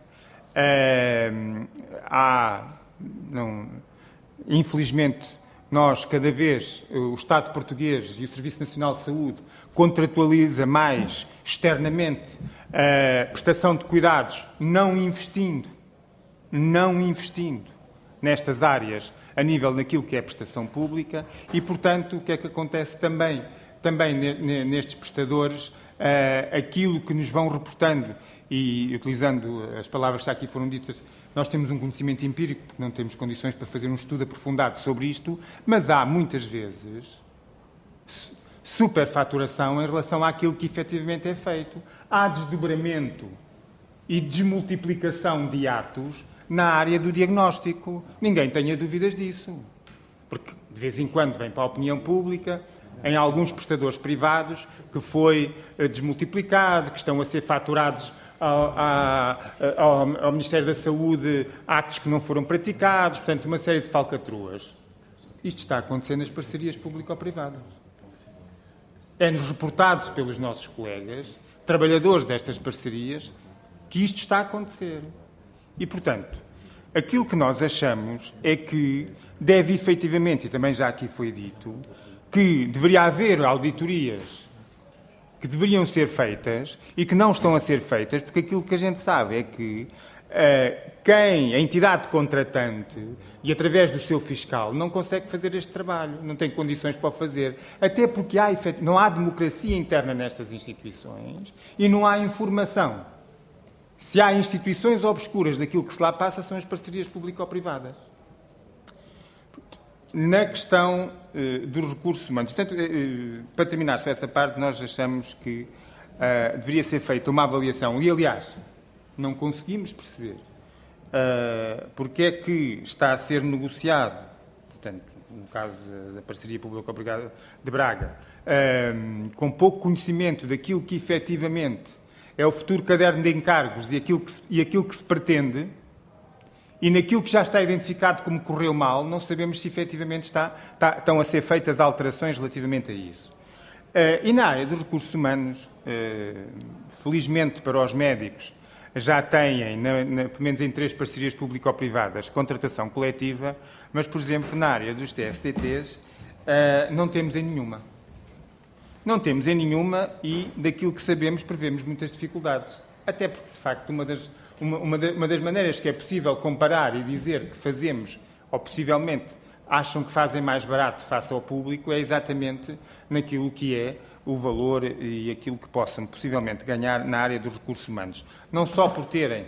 uh, há, não, infelizmente, nós, cada vez, o Estado português e o Serviço Nacional de Saúde contratualiza mais externamente a prestação de cuidados, não investindo, não investindo nestas áreas a nível daquilo que é prestação pública e, portanto, o que é que acontece também, também nestes prestadores? Uh, aquilo que nos vão reportando, e utilizando as palavras que já aqui foram ditas, nós temos um conhecimento empírico, porque não temos condições para fazer um estudo aprofundado sobre isto, mas há, muitas vezes, superfaturação em relação àquilo que efetivamente é feito. Há desdobramento e desmultiplicação de atos na área do diagnóstico. Ninguém tenha dúvidas disso. Porque, de vez em quando, vem para a opinião pública, em alguns prestadores privados, que foi uh, desmultiplicado, que estão a ser faturados ao, ao, ao Ministério da Saúde atos que não foram praticados, portanto, uma série de falcatruas. Isto está acontecendo nas parcerias público-privadas. É-nos reportado pelos nossos colegas, trabalhadores destas parcerias, que isto está a acontecer. E, portanto, aquilo que nós achamos é que deve efetivamente, e também já aqui foi dito, que deveria haver auditorias que deveriam ser feitas e que não estão a ser feitas, porque aquilo que a gente sabe é que uh, quem, a entidade contratante, e através do seu fiscal, não consegue fazer este trabalho, não tem condições para o fazer, até porque há, não há democracia interna nestas instituições e não há informação. Se há instituições obscuras daquilo que se lá passa, são as parcerias público-privadas. Na questão uh, dos recursos humanos, portanto, uh, para terminar-se essa parte, nós achamos que uh, deveria ser feita uma avaliação, e aliás, não conseguimos perceber uh, porque é que está a ser negociado, portanto, no caso da parceria público-privada de Braga, uh, com pouco conhecimento daquilo que efetivamente é o futuro caderno de encargos e aquilo que se, e aquilo que se pretende. E naquilo que já está identificado como correu mal, não sabemos se efetivamente está, está, estão a ser feitas alterações relativamente a isso. Uh, e na área dos recursos humanos, uh, felizmente para os médicos, já têm, na, na, pelo menos em três parcerias público-privadas, contratação coletiva, mas, por exemplo, na área dos T S T Ts, uh, não temos em nenhuma. Não temos em nenhuma e, daquilo que sabemos, prevemos muitas dificuldades. Até porque, de facto, uma das... Uma, uma, de, uma das maneiras que é possível comparar e dizer que fazemos, ou possivelmente acham que fazem mais barato face ao público, é exatamente naquilo que é o valor e aquilo que possam possivelmente ganhar na área dos recursos humanos. Não só por terem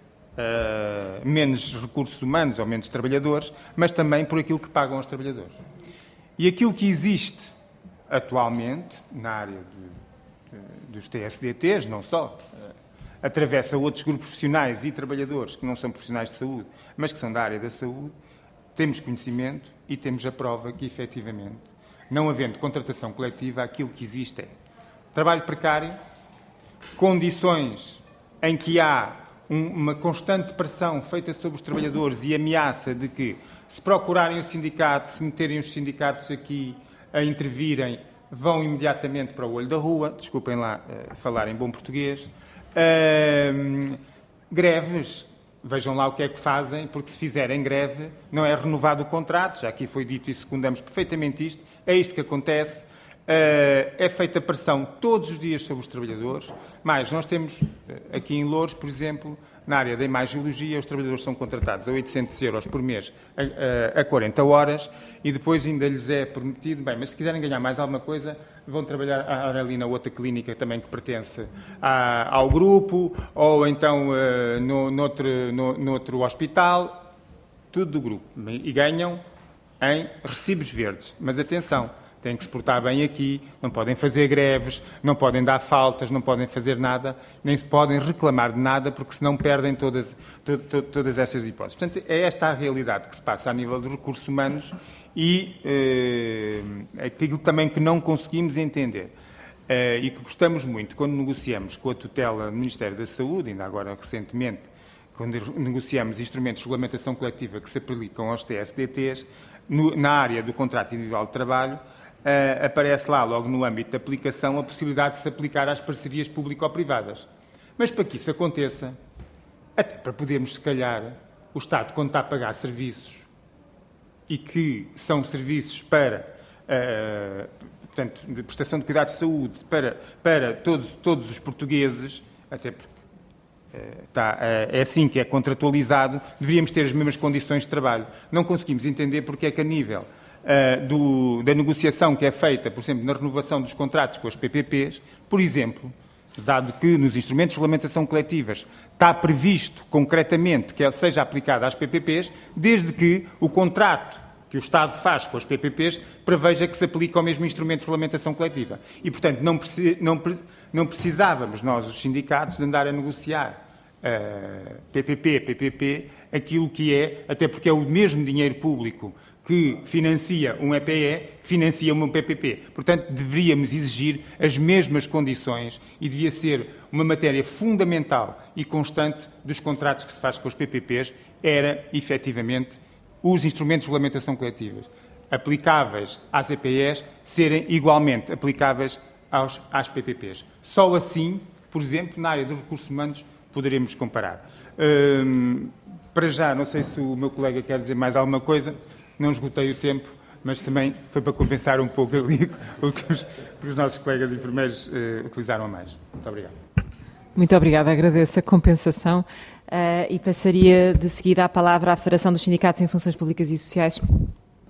uh, menos recursos humanos ou menos trabalhadores, mas também por aquilo que pagam aos trabalhadores. E aquilo que existe atualmente na área de, de, dos T S D Ts, não só, atravessa outros grupos profissionais e trabalhadores que não são profissionais de saúde, mas que são da área da saúde, temos conhecimento e temos a prova que, efetivamente, não havendo contratação coletiva, aquilo que existe é trabalho precário, condições em que há um, uma constante pressão feita sobre os trabalhadores e ameaça de que, se procurarem o sindicato, se meterem os sindicatos aqui a intervirem, vão imediatamente para o olho da rua, desculpem lá uh, falar em bom português. Uh, greves, vejam lá o que é que fazem, porque se fizerem greve não é renovado o contrato, já aqui foi dito e secundamos perfeitamente isto, é isto que acontece, uh, é feita pressão todos os dias sobre os trabalhadores, mas nós temos aqui em Louros, por exemplo, na área da imagiologia, os trabalhadores são contratados a oitocentos euros por mês a, a, a quarenta horas e depois ainda lhes é prometido, bem, mas se quiserem ganhar mais alguma coisa, vão trabalhar ali na outra clínica também que pertence à, ao grupo, ou então uh, no, noutro, no, noutro hospital, tudo do grupo. E ganham em recibos verdes. Mas atenção, têm que se portar bem aqui, não podem fazer greves, não podem dar faltas, não podem fazer nada, nem se podem reclamar de nada, porque senão perdem todas, to, to, todas estas hipóteses. Portanto, é esta a realidade que se passa a nível dos recursos humanos e eh, aquilo também que não conseguimos entender. Uh, e que gostamos muito quando negociamos com a tutela do Ministério da Saúde, ainda agora recentemente, quando negociamos instrumentos de regulamentação coletiva que se aplicam aos T S D Ts, no, na área do contrato individual de trabalho, uh, aparece lá, logo no âmbito da aplicação, a possibilidade de se aplicar às parcerias público-privadas. Mas para que isso aconteça, até para podermos, se calhar, o Estado, quando está a pagar serviços, e que são serviços para... Uh, portanto, de prestação de cuidados de saúde para, para todos, todos os portugueses, até porque está, é assim que é contratualizado, deveríamos ter as mesmas condições de trabalho. Não conseguimos entender porque é que a nível uh, do, da negociação que é feita, por exemplo, na renovação dos contratos com as P P Ps, por exemplo, dado que nos instrumentos de regulamentação coletivas está previsto concretamente que seja aplicada às P P Ps, desde que o contrato que o Estado faz com as P P Ps, preveja que se aplique ao mesmo instrumento de regulamentação coletiva. E, portanto, não, preci não, pre não precisávamos, nós, os sindicatos, de andar a negociar uh, P P P, P P P, aquilo que é, até porque é o mesmo dinheiro público que financia um E P E, que financia um P P P. Portanto, deveríamos exigir as mesmas condições e devia ser uma matéria fundamental e constante dos contratos que se faz com os P P Ps, era, efetivamente, os instrumentos de regulamentação coletivas aplicáveis às E P Es serem igualmente aplicáveis aos, às P P Ps. Só assim, por exemplo, na área dos recursos humanos, poderemos comparar. Hum, para já, não sei se o meu colega quer dizer mais alguma coisa, não esgotei o tempo, mas também foi para compensar um pouco ali o que os, que os nossos colegas enfermeiros uh, utilizaram a mais. Muito obrigado. Muito obrigada, agradeço a compensação. Uh, e passaria de seguida a palavra à Federação dos Sindicatos em Funções Públicas e Sociais. Uh,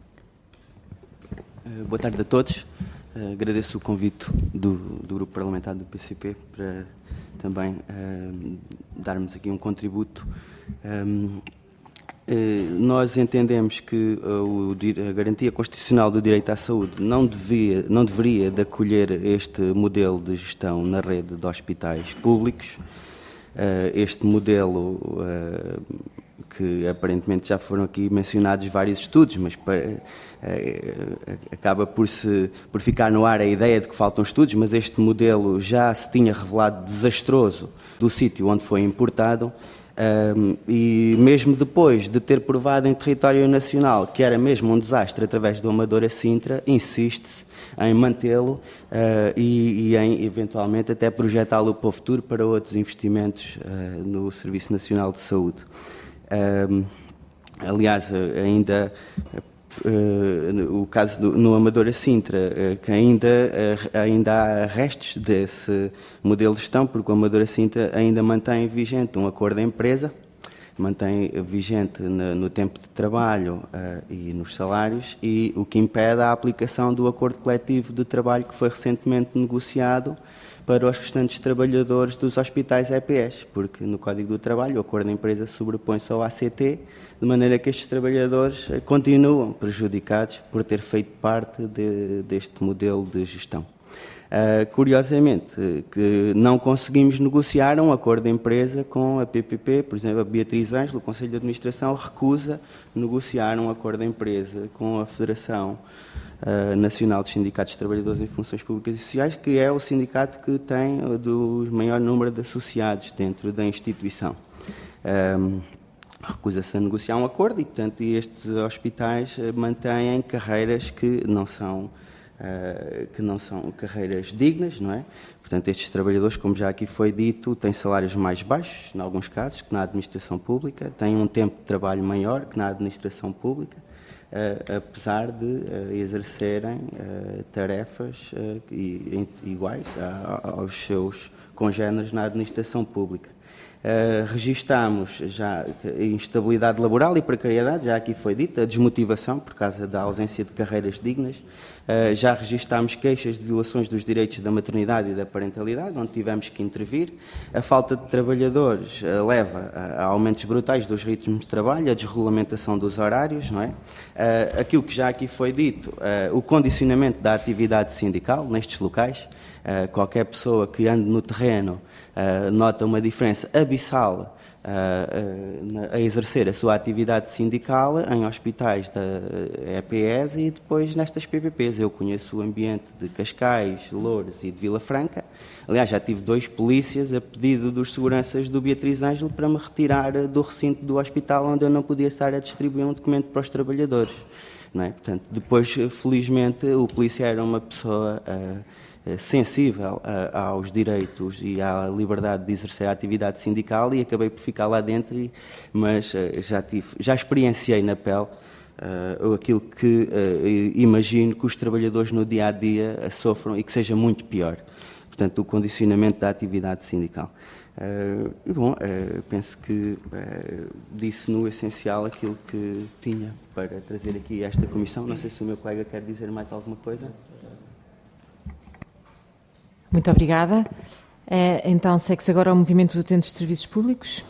boa tarde a todos. Uh, agradeço o convite do, do Grupo Parlamentar do P C P para também uh, darmos aqui um contributo. Um, uh, nós entendemos que uh, o, a garantia constitucional do direito à saúde não, devia, não deveria de acolher este modelo de gestão na rede de hospitais públicos. Uh, este modelo, uh, que aparentemente já foram aqui mencionados vários estudos, mas para, uh, acaba por, se, por ficar no ar a ideia de que faltam estudos, mas este modelo já se tinha revelado desastroso do sítio onde foi importado, um, e mesmo depois de ter provado em território nacional que era mesmo um desastre através do Amadora Sintra, insiste-se em mantê-lo uh, e, e em, eventualmente, até projetá-lo para o futuro para outros investimentos uh, no Serviço Nacional de Saúde. Um, aliás, ainda uh, o caso do, no Amadora Sintra, uh, que ainda, uh, ainda há restos desse modelo de gestão, porque o Amadora Sintra ainda mantém vigente um acordo da empresa, mantém vigente no, no tempo de trabalho uh, e nos salários, e o que impede a aplicação do acordo coletivo de trabalho que foi recentemente negociado para os restantes trabalhadores dos hospitais E P Es, porque no Código do Trabalho o acordo da empresa sobrepõe-se ao A C T, de maneira que estes trabalhadores continuam prejudicados por ter feito parte de, deste modelo de gestão. Uh, curiosamente, que não conseguimos negociar um acordo de empresa com a P P P, por exemplo, a Beatriz Ângelo, o Conselho de Administração, recusa negociar um acordo de empresa com a Federação uh, Nacional dos Sindicatos de Trabalhadores em Funções Públicas e Sociais, que é o sindicato que tem o maior número de associados dentro da instituição. Um, recusa-se a negociar um acordo e, portanto, estes hospitais mantêm carreiras que não são Uh, que não são carreiras dignas, não é? Portanto, estes trabalhadores, como já aqui foi dito, têm salários mais baixos, em alguns casos, que na administração pública, têm um tempo de trabalho maior que na administração pública, uh, apesar de uh, exercerem uh, tarefas uh, iguais a, aos seus congêneres na administração pública. Uh, registámos já instabilidade laboral e precariedade, já aqui foi dito, a desmotivação por causa da ausência de carreiras dignas. Uh, já registámos queixas de violações dos direitos da maternidade e da parentalidade, onde tivemos que intervir. A falta de trabalhadores uh, leva a, a aumentos brutais dos ritmos de trabalho, a desregulamentação dos horários, não é? Uh, aquilo que já aqui foi dito, uh, o condicionamento da atividade sindical nestes locais. Uh, qualquer pessoa que ande no terreno uh, nota uma diferença abissal uh, uh, a exercer a sua atividade sindical em hospitais da E P E S e depois nestas P P Ps. Eu conheço o ambiente de Cascais, Loures e de Vila Franca. Aliás, já tive dois polícias a pedido dos seguranças do Beatriz Ângelo para me retirar do recinto do hospital onde eu não podia estar a distribuir um documento para os trabalhadores. Não é? Portanto, depois, felizmente, o polícia era uma pessoa uh, sensível a, aos direitos e à liberdade de exercer a atividade sindical e acabei por ficar lá dentro, e, mas uh, já, tive, já experienciei na pele uh, aquilo que uh, imagino que os trabalhadores no dia-a-dia uh, sofram e que seja muito pior. Portanto, o condicionamento da atividade sindical. Uh, e bom, uh, penso que uh, disse no essencial aquilo que tinha para trazer aqui a esta comissão. Não sei se o meu colega quer dizer mais alguma coisa. Muito obrigada. Então, segue-se agora ao movimento dos utentes de serviços públicos.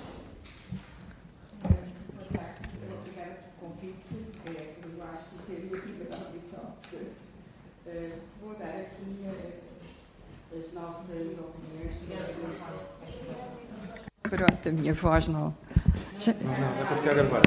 Obrigada pelo convite. Eu acho que isto é a minha primeira audição. Vou dar aqui as nossas opiniões sobre... Pronto, a minha voz não... Não, não, é para ficar gravado.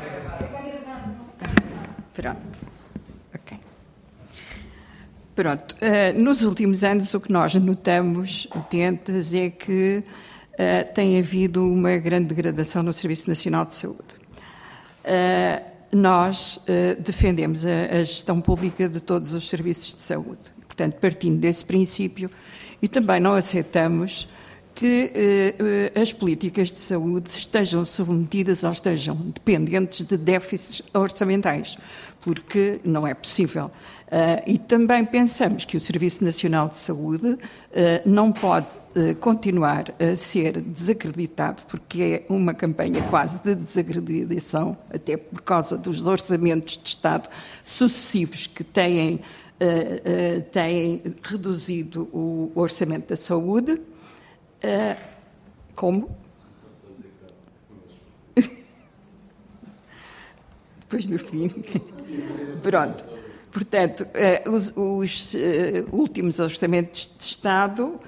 Pronto. Ok. Pronto, uh, nos últimos anos o que nós notamos, utentes, é que uh, tem havido uma grande degradação no Serviço Nacional de Saúde. Uh, nós uh, defendemos a, a gestão pública de todos os serviços de saúde. Portanto, partindo desse princípio, e também não aceitamos que uh, uh, as políticas de saúde estejam submetidas ou estejam dependentes de déficits orçamentais, porque não é possível. Uh, e também pensamos que o Serviço Nacional de Saúde uh, não pode uh, continuar a ser desacreditado, porque é uma campanha quase de desacreditação, até por causa dos orçamentos de Estado sucessivos que têm, uh, uh, têm reduzido o orçamento da saúde. Uh, como? Depois no fim. Pronto. Portanto, uh, os, os uh, últimos orçamentos de Estado uh,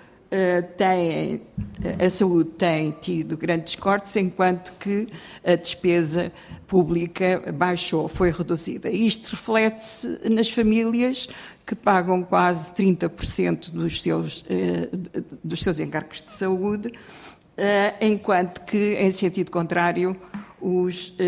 têm, a saúde tem tido grandes cortes, enquanto que a despesa pública baixou, foi reduzida. Isto reflete-se nas famílias que pagam quase trinta por cento dos seus, uh, dos seus encargos de saúde, uh, enquanto que, em sentido contrário, os, uh,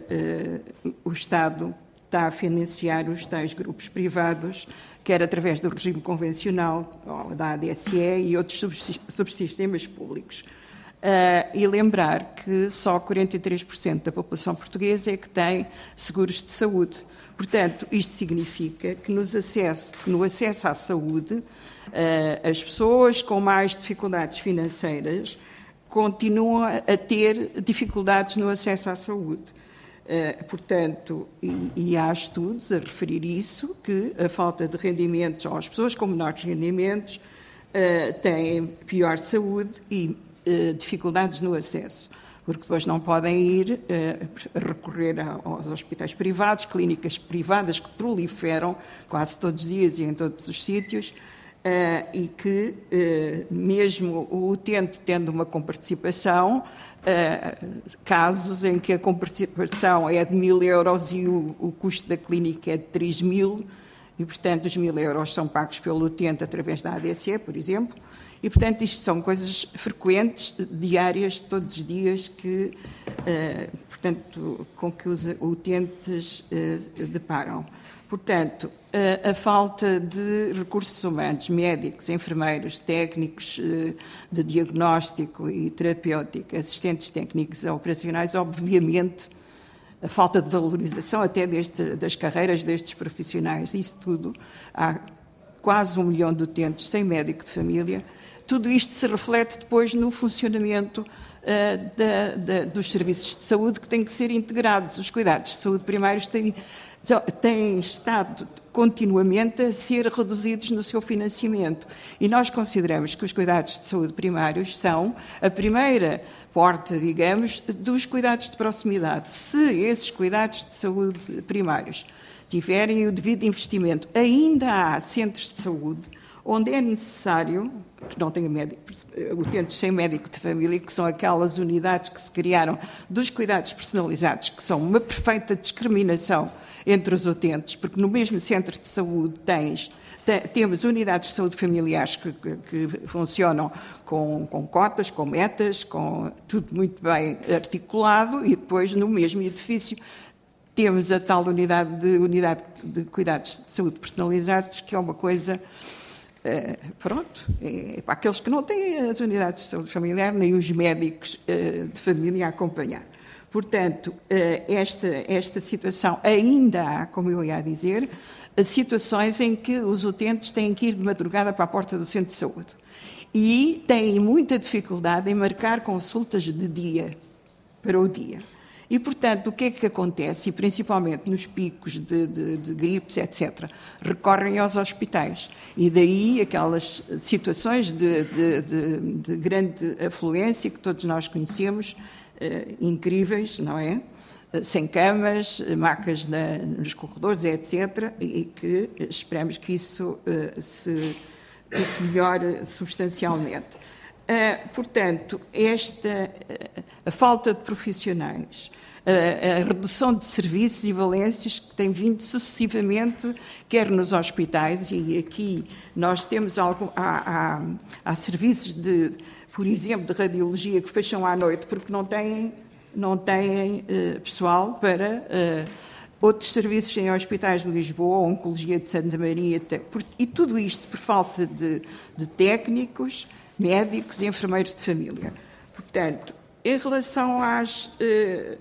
uh, o Estado está a financiar os tais grupos privados, quer através do regime convencional, da A D S E e outros subsistemas públicos. Uh, e lembrar que só quarenta e três por cento da população portuguesa é que tem seguros de saúde. Portanto, isto significa que nos acesso, que no acesso à saúde, uh, as pessoas com mais dificuldades financeiras continuam a ter dificuldades no acesso à saúde. Uh, portanto, e, e há estudos a referir isso, que a falta de rendimentos, ou as pessoas com menores rendimentos, uh, têm pior saúde e uh, dificuldades no acesso, porque depois não podem ir uh, recorrer a, aos hospitais privados, clínicas privadas que proliferam quase todos os dias e em todos os sítios, uh, e que, uh, mesmo o utente tendo uma comparticipação, Uh, casos em que a comparticipação é de mil euros e o, o custo da clínica é de três mil, e, portanto, os mil euros são pagos pelo utente através da A D S E, por exemplo, e, portanto, isto são coisas frequentes, diárias, todos os dias, que, uh, portanto, com que os utentes uh, deparam. Portanto, a, a falta de recursos humanos, médicos, enfermeiros, técnicos de diagnóstico e terapêutico, assistentes técnicos operacionais, obviamente, a falta de valorização até deste, das carreiras destes profissionais, isso tudo, há quase um milhão de utentes sem médico de família, tudo isto se reflete depois no funcionamento da, da, dos serviços de saúde que têm que ser integrados. Os cuidados de saúde primários têm, têm estado continuamente a ser reduzidos no seu financiamento. E nós consideramos que os cuidados de saúde primários são a primeira porta, digamos, dos cuidados de proximidade. Se esses cuidados de saúde primários tiverem o devido investimento, ainda há centros de saúde onde é necessário, que não tenha médico, utentes sem médico de família, que são aquelas unidades que se criaram dos cuidados personalizados, que são uma perfeita discriminação entre os utentes, porque no mesmo centro de saúde tens, temos unidades de saúde familiares que, que, que funcionam com, com cotas, com metas, com tudo muito bem articulado, e depois no mesmo edifício temos a tal unidade de, unidade de cuidados de saúde personalizados, que é uma coisa... Uh, pronto, é para aqueles que não têm as unidades de saúde familiar, nem os médicos uh, de família a acompanhar. Portanto, uh, esta, esta situação ainda há, como eu ia dizer, situações em que os utentes têm que ir de madrugada para a porta do centro de saúde e têm muita dificuldade em marcar consultas de dia, para o dia. E, portanto, o que é que acontece? E principalmente nos picos de, de, de gripes, etcétera, recorrem aos hospitais. E daí aquelas situações de, de, de, de grande afluência que todos nós conhecemos, eh, incríveis, não é? Sem camas, macas na, nos corredores, etcétera, e que esperamos que isso, eh, se, que se melhore substancialmente. Uh, portanto, esta, uh, a falta de profissionais, uh, a redução de serviços e valências que tem vindo sucessivamente, quer nos hospitais, e aqui nós temos algo, há, há, há serviços, de, por exemplo, de radiologia que fecham à noite porque não têm, não têm uh, pessoal para... Uh, outros serviços em hospitais de Lisboa, Oncologia de Santa Maria, e tudo isto por falta de, de técnicos, médicos e enfermeiros de família. Portanto, em relação às, eh,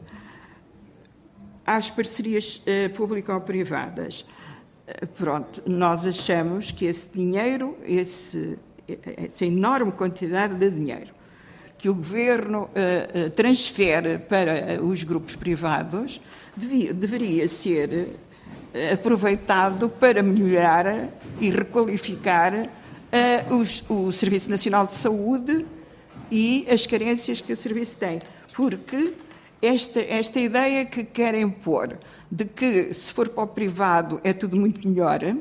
às parcerias eh, público-privadas, eh, pronto, nós achamos que esse dinheiro, esse, essa enorme quantidade de dinheiro que o Governo eh, transfere para os grupos privados devia, deveria ser eh, aproveitado para melhorar e requalificar Uh, os, o Serviço Nacional de Saúde e as carências que o serviço tem. Porque esta, esta ideia que querem pôr de que se for para o privado é tudo muito melhor, uh,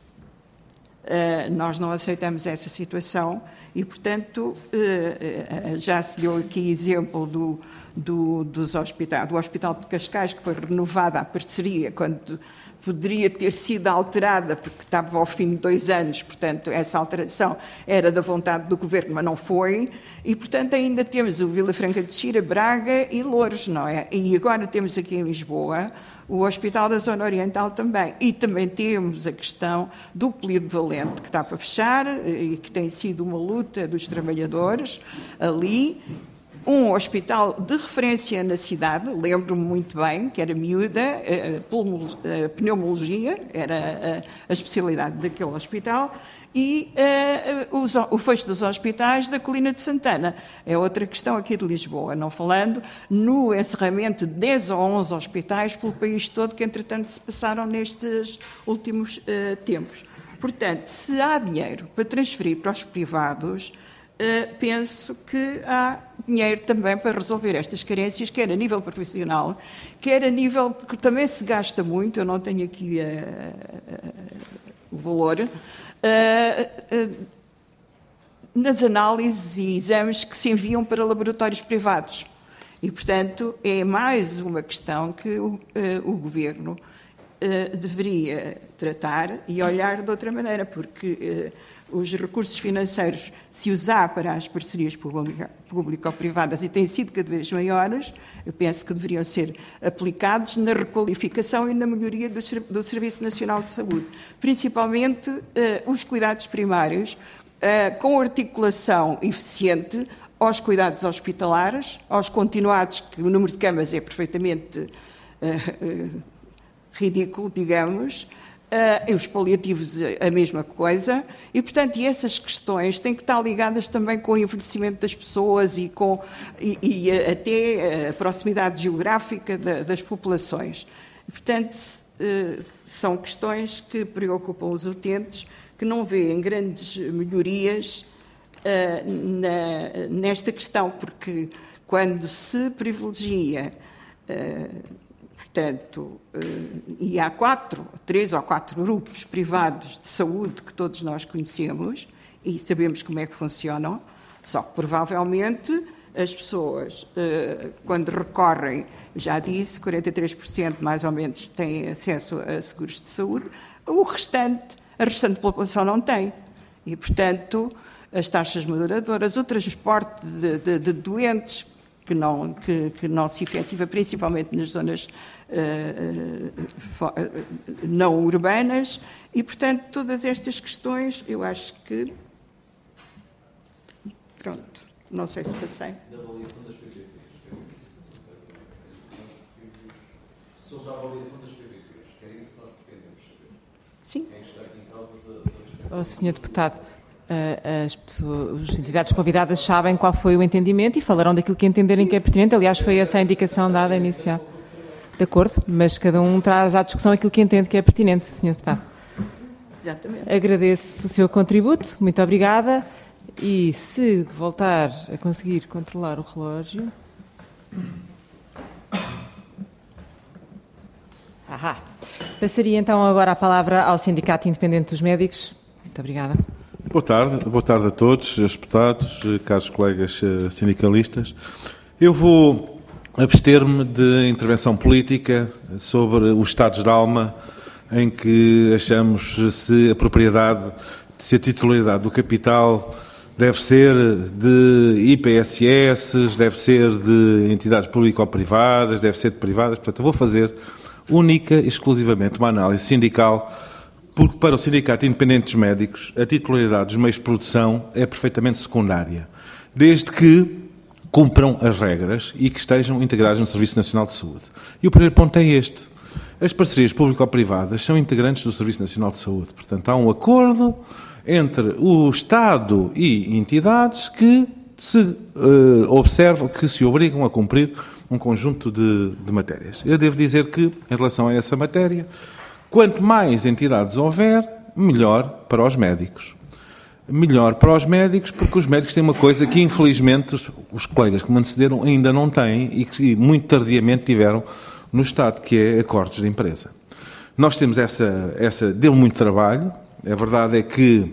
nós não aceitamos essa situação e, portanto, uh, uh, já se deu aqui exemplo do, do, dos hospitais, do Hospital de Cascais, que foi renovada a parceria quando... poderia ter sido alterada, porque estava ao fim de dois anos, portanto, essa alteração era da vontade do Governo, mas não foi, e, portanto, ainda temos o Vila Franca de Xira, Braga e Loures, não é? E agora temos aqui em Lisboa o Hospital da Zona Oriental também, e também temos a questão do Polido Valente, que está para fechar, e que tem sido uma luta dos trabalhadores ali, um hospital de referência na cidade, lembro-me muito bem, que era miúda, a pneumologia, era a especialidade daquele hospital, e uh, o fecho dos hospitais da Colina de Santana. É outra questão aqui de Lisboa, não falando no encerramento de dez ou onze hospitais pelo país todo, que entretanto se passaram nestes últimos uh, tempos. Portanto, se há dinheiro para transferir para os privados, Uh, penso que há dinheiro também para resolver estas carências, quer a nível profissional, quer a nível, porque também se gasta muito, eu não tenho aqui uh, uh, o valor, uh, uh, nas análises e exames que se enviam para laboratórios privados. E, portanto, é mais uma questão que o, uh, o Governo uh, deveria tratar e olhar de outra maneira, porque... Uh, os recursos financeiros se usar para as parcerias público-privadas e têm sido cada vez maiores, eu penso que deveriam ser aplicados na requalificação e na melhoria do, do Serviço Nacional de Saúde, principalmente uh, os cuidados primários, uh, com articulação eficiente aos cuidados hospitalares, aos continuados, que o número de camas é perfeitamente uh, uh, ridículo, digamos, Uh, e os paliativos a mesma coisa, e portanto e essas questões têm que estar ligadas também com o envelhecimento das pessoas e, com, e, e até a proximidade geográfica da, das populações. E, portanto, uh, são questões que preocupam os utentes, que não veem grandes melhorias uh, na, nesta questão, porque quando se privilegia uh, Portanto, e há quatro, três ou quatro grupos privados de saúde que todos nós conhecemos e sabemos como é que funcionam, só que provavelmente as pessoas, quando recorrem, já disse, quarenta e três por cento mais ou menos têm acesso a seguros de saúde, o restante, a restante população não tem. E, portanto, as taxas moderadoras, o transporte de, de, de doentes, que não, que, que não se efetiva principalmente nas zonas uh, uh, não urbanas, e, portanto, todas estas questões, eu acho que... Pronto, não sei se passei. Da avaliação das P P Ps. Sobre a avaliação das P P Ps, que é isso que nós pretendemos saber. Sim. Quem está aqui em causa da... da oh, senhor Deputado, as pessoas, as entidades convidadas sabem qual foi o entendimento e falarão daquilo que entenderem que é pertinente. Aliás, foi essa a indicação dada inicial. De acordo, mas cada um traz à discussão aquilo que entende que é pertinente, senhor Deputado. Exatamente. Agradeço o seu contributo, muito obrigada. E se voltar a conseguir controlar o relógio... Ahá. Passaria então agora a palavra ao Sindicato Independente dos Médicos. Muito obrigada. Boa tarde, boa tarde a todos, senhores deputados, caros colegas sindicalistas. Eu vou abster-me de intervenção política sobre os estados de alma em que achamos se a propriedade, se a titularidade do capital deve ser de I P S S, deve ser de entidades público-privadas, deve ser de privadas. Portanto, eu vou fazer única e exclusivamente uma análise sindical, porque para o Sindicato Independente dos Médicos a titularidade dos meios de produção é perfeitamente secundária, desde que cumpram as regras e que estejam integrados no Serviço Nacional de Saúde. E o primeiro ponto é este. As parcerias público-privadas são integrantes do Serviço Nacional de Saúde. Portanto, há um acordo entre o Estado e entidades que se uh, observam, que se obrigam a cumprir um conjunto de, de matérias. Eu devo dizer que, em relação a essa matéria, quanto mais entidades houver, melhor para os médicos. Melhor para os médicos, porque os médicos têm uma coisa que, infelizmente, os, os colegas que me antecederam ainda não têm e que muito tardiamente tiveram no Estado, que é acordos de empresa. Nós temos essa... essa deu muito trabalho. A verdade é que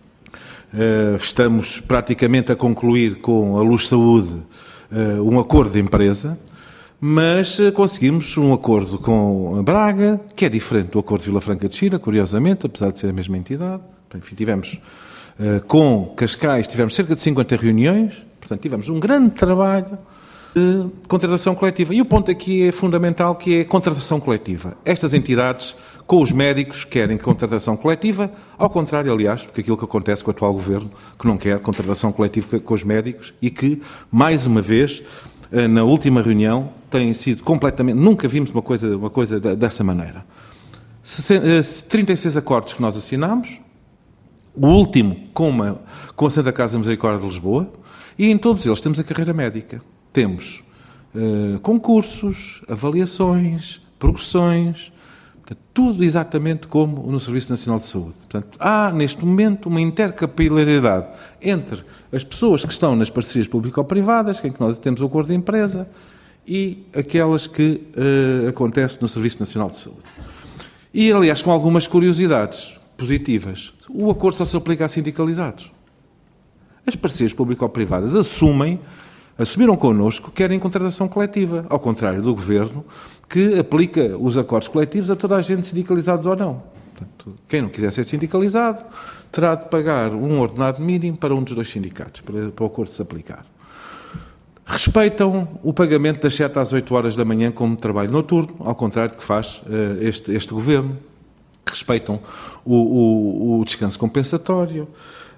uh, estamos praticamente a concluir com a Luz Saúde uh, um acordo de empresa, mas uh, conseguimos um acordo com a Braga, que é diferente do acordo de Vila Franca de Xira, curiosamente, apesar de ser a mesma entidade. Enfim, tivemos uh, com Cascais, tivemos cerca de cinquenta reuniões, portanto, tivemos um grande trabalho de contratação coletiva. E o ponto aqui é fundamental, que é a contratação coletiva. Estas entidades, com os médicos, querem contratação coletiva, ao contrário, aliás, porque aquilo que acontece com o atual governo, que não quer contratação coletiva com os médicos e que, mais uma vez, na última reunião, tem sido completamente... Nunca vimos uma coisa, uma coisa dessa maneira. trinta e seis acordos que nós assinámos, o último com, uma, com a Santa Casa Misericórdia de Lisboa, e em todos eles temos a carreira médica. Temos uh, concursos, avaliações, progressões, portanto, tudo exatamente como no Serviço Nacional de Saúde. Portanto, há, neste momento, uma intercapilaridade entre as pessoas que estão nas parcerias público-privadas, em que nós temos o acordo de empresa, e aquelas que uh, acontecem no Serviço Nacional de Saúde. E, aliás, com algumas curiosidades positivas. O acordo só se aplica a sindicalizados. As parcerias público-privadas assumem, assumiram connosco que querem contratação coletiva, ao contrário do Governo, que aplica os acordos coletivos a toda a gente, sindicalizados ou não. Portanto, quem não quiser ser sindicalizado terá de pagar um ordenado mínimo para um dos dois sindicatos, para, para o acordo se aplicar. Respeitam o pagamento das sete às oito horas da manhã como trabalho noturno, ao contrário do que faz uh, este, este Governo. Respeitam o, o, o descanso compensatório.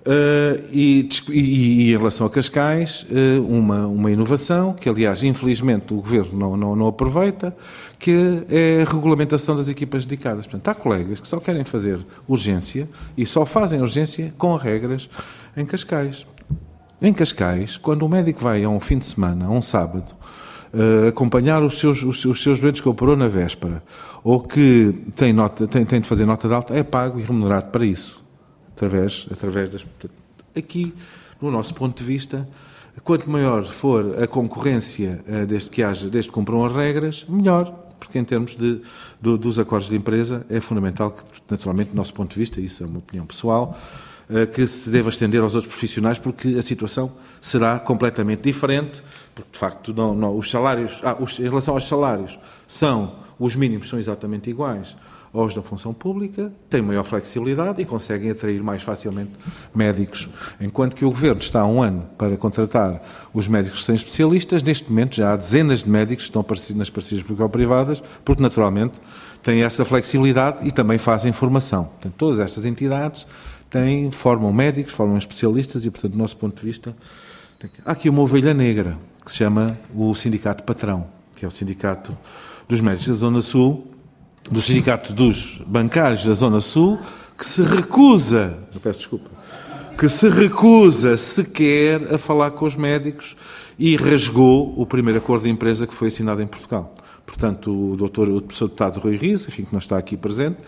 Uh, e, e, e em relação a Cascais, uh, uma, uma inovação que, aliás, infelizmente o Governo não, não, não aproveita, que é a regulamentação das equipas dedicadas. Portanto, há colegas que só querem fazer urgência e só fazem urgência com regras em Cascais. Em Cascais, quando o médico vai a um fim de semana, a um sábado, uh, acompanhar os seus, os, os seus doentes que operou na véspera, ou que tem, nota, tem, tem de fazer nota de alta, é pago e remunerado para isso. Através, através das... Aqui, no nosso ponto de vista, quanto maior for a concorrência, desde que haja, desde que cumpram as regras, melhor, porque em termos de, do, dos acordos de empresa é fundamental que, naturalmente, do nosso ponto de vista, isso é uma opinião pessoal, que se deva estender aos outros profissionais, porque a situação será completamente diferente, porque, de facto, não, não, os salários, ah, os, em relação aos salários, são, os mínimos são exatamente iguais aos da função pública, têm maior flexibilidade e conseguem atrair mais facilmente médicos. Enquanto que o Governo está há um ano para contratar os médicos sem especialistas, neste momento já há dezenas de médicos que estão nas parcerias público-privadas, porque naturalmente têm essa flexibilidade e também fazem formação. Portanto, todas estas entidades têm, formam médicos, formam especialistas e, portanto, do nosso ponto de vista, há aqui uma ovelha negra que se chama o Sindicato Patrão, que é o Sindicato dos Médicos da Zona Sul, do Sindicato dos Bancários da Zona Sul, que se recusa, eu peço desculpa, que se recusa sequer a falar com os médicos e rasgou o primeiro acordo de empresa que foi assinado em Portugal. Portanto, o doutor, o professor deputado Rui Riso, enfim, que não está aqui presente,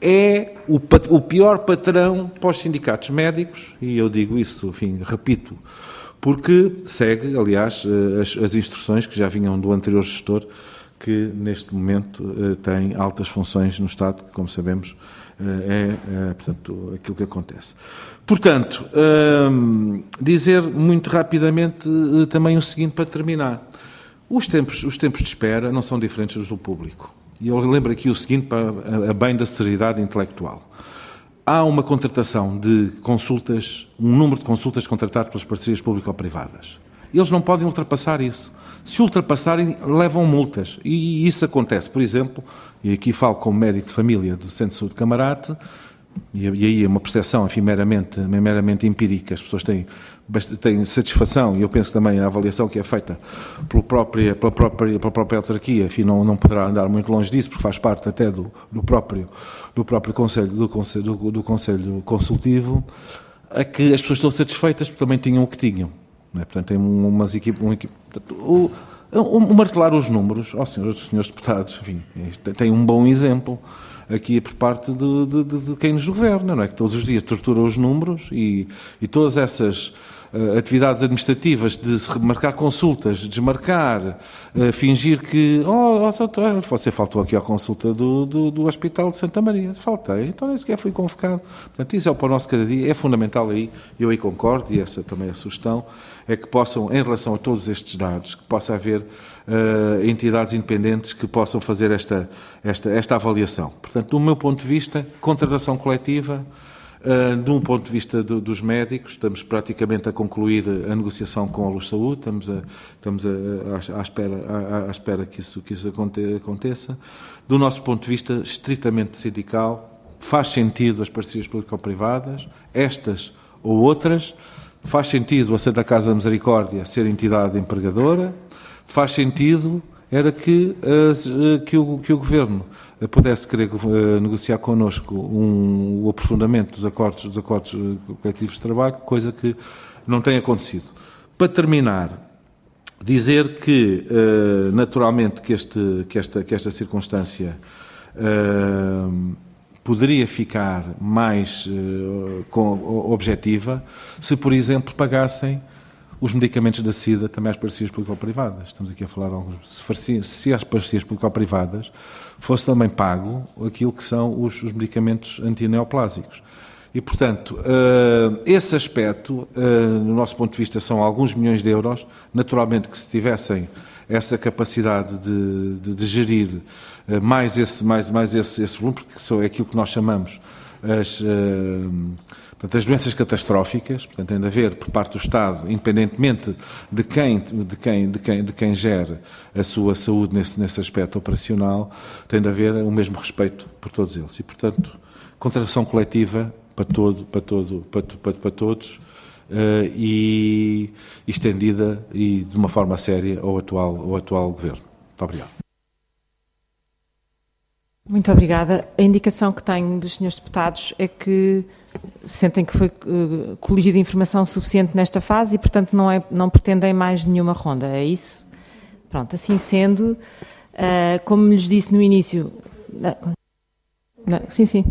é o, o pior patrão para os sindicatos médicos, e eu digo isso, enfim, repito, porque segue, aliás, as, as instruções que já vinham do anterior gestor, que neste momento uh, tem altas funções no Estado, que, como sabemos, uh, é, uh, portanto, aquilo que acontece. Portanto, uh, dizer muito rapidamente uh, também o seguinte para terminar. Os tempos, os tempos de espera não são diferentes dos do público. E eu lembro aqui o seguinte, para a, a bem da seriedade intelectual. Há uma contratação de consultas, um número de consultas contratadas pelas parcerias público-privadas. Eles não podem ultrapassar isso. Se ultrapassarem, levam multas. E isso acontece, por exemplo, e aqui falo como médico de família do Centro de Saúde de Camarate, e aí é uma percepção, enfim, meramente, meramente empírica, as pessoas têm, têm satisfação, e eu penso também a avaliação que é feita pela própria, pela própria, pela própria autarquia, enfim, não, não poderá andar muito longe disso, porque faz parte até do, do, próprio, do próprio conselho, do, conselho, do, do Conselho Consultivo, a que as pessoas estão satisfeitas porque também tinham o que tinham. Não é? Portanto, tem umas equipes... Um equipe, portanto, o, o, o martelar os números, ó, senhores, senhores deputados, enfim, tem um bom exemplo aqui por parte de, de, de, de quem nos governa, não é? Que todos os dias tortura os números e, e todas essas uh, atividades administrativas de se marcar consultas, desmarcar, uh, fingir que oh, oh, você faltou aqui à consulta do, do, do Hospital de Santa Maria. Faltei, então nem sequer fui convocado. Portanto, isso é para o nosso cada dia, é fundamental aí, eu aí concordo, e essa também é a sugestão, é que possam, em relação a todos estes dados, que possa haver uh, entidades independentes que possam fazer esta, esta, esta avaliação. Portanto, do meu ponto de vista, contratação coletiva, uh, de um ponto de vista do, dos médicos, estamos praticamente a concluir a negociação com a Luz Saúde, estamos, a, estamos a, a, à, espera, à, à espera que isso, que isso aconteça. Do nosso ponto de vista, estritamente sindical, faz sentido as parcerias público-privadas, estas ou outras. Faz sentido a Santa Casa da Misericórdia ser entidade empregadora, faz sentido era que, uh, que, o, que o Governo pudesse querer uh, negociar connosco um, o aprofundamento dos acordos, dos acordos coletivos de trabalho, coisa que não tem acontecido. Para terminar, dizer que, uh, naturalmente, que, este, que, esta, que esta circunstância uh, poderia ficar mais uh, com, objetiva se, por exemplo, pagassem os medicamentos da SIDA também às parcerias público-privadas. Estamos aqui a falar de alguns... Se, se às parcerias público-privadas fosse também pago aquilo que são os, os medicamentos antineoplásicos. E, portanto, uh, esse aspecto, uh, no nosso ponto de vista, são alguns milhões de euros. Naturalmente que se tivessem essa capacidade de, de, de gerir uh, mais, esse, mais, mais esse, esse volume, porque isso é aquilo que nós chamamos as, uh, portanto, as doenças catastróficas, portanto, tem de haver por parte do Estado, independentemente de quem, de quem, de quem, de quem gere a sua saúde nesse, nesse aspecto operacional, tem de haver o mesmo respeito por todos eles. E, portanto, contratação coletiva para, todo, para, todo, para, para, para todos uh, e estendida e de uma forma séria ao atual, ao atual Governo. Muito obrigado. Muito obrigada. A indicação que tenho dos senhores deputados é que sentem que foi uh, coligida informação suficiente nesta fase e, portanto, não, é, não pretendem mais nenhuma ronda. É isso? Pronto, assim sendo, uh, como lhes disse no início... Uh, não, sim, sim.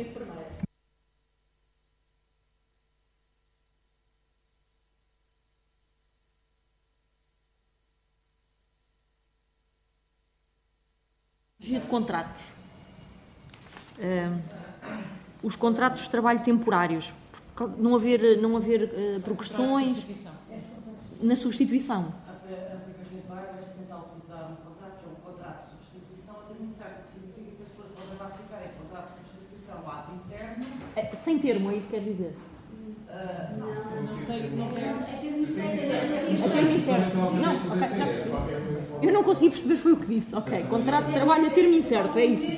De contratos. Uh, os contratos de trabalho temporários, não haver, não haver uh, progressões na substituição. A P P P vai tentar utilizar um contrato que é um contrato de substituição a termo incerto, que significa que as pessoas podem lá ficar em contrato de substituição ato interno. É, sem termo, é isso que quer dizer? Uh, não, não, não tem. Não tem. É termo incerto. É termo incerto. Não, ok, não percebi. Eu não consegui perceber, foi o que disse. Ok, contrato de trabalho a termo incerto, é isso.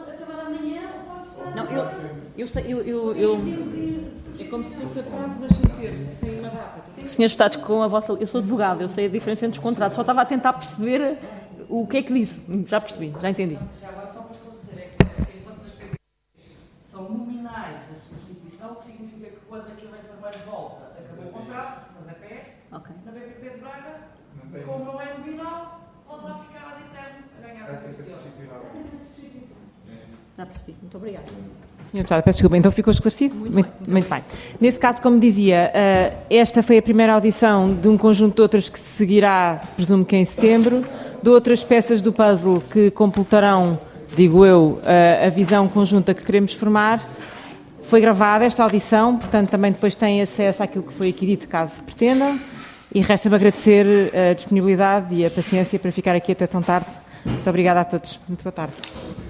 Não, eu, eu sei, eu, eu, eu... É como se fosse a frase, mas sem termo, sem uma data. Senhores deputados, com a vossa... Eu sou advogado, eu sei a diferença entre os contratos, só estava a tentar perceber o que é que disse. Já percebi, já entendi. Já agora, só para esclarecer, é que enquanto nas P P Ps são nominais da substituição, o que significa que quando aquele enfermeiro volta, acabou o contrato, mas é P S, okay. Na P P P de Braga, como não é nominal, pode lá ficar ad eterno a ganhar a substituição. Já percebi, muito obrigada. senhor Deputado, peço desculpa, então ficou esclarecido? Muito, muito, bem, muito bem. Nesse caso, como dizia, esta foi a primeira audição de um conjunto de outras que se seguirá, presumo que em setembro, de outras peças do puzzle que completarão, digo eu, a visão conjunta que queremos formar. Foi gravada esta audição, portanto também depois têm acesso àquilo que foi aqui dito, caso pretendam, e resta-me agradecer a disponibilidade e a paciência para ficar aqui até tão tarde. Muito obrigada a todos. Muito boa tarde.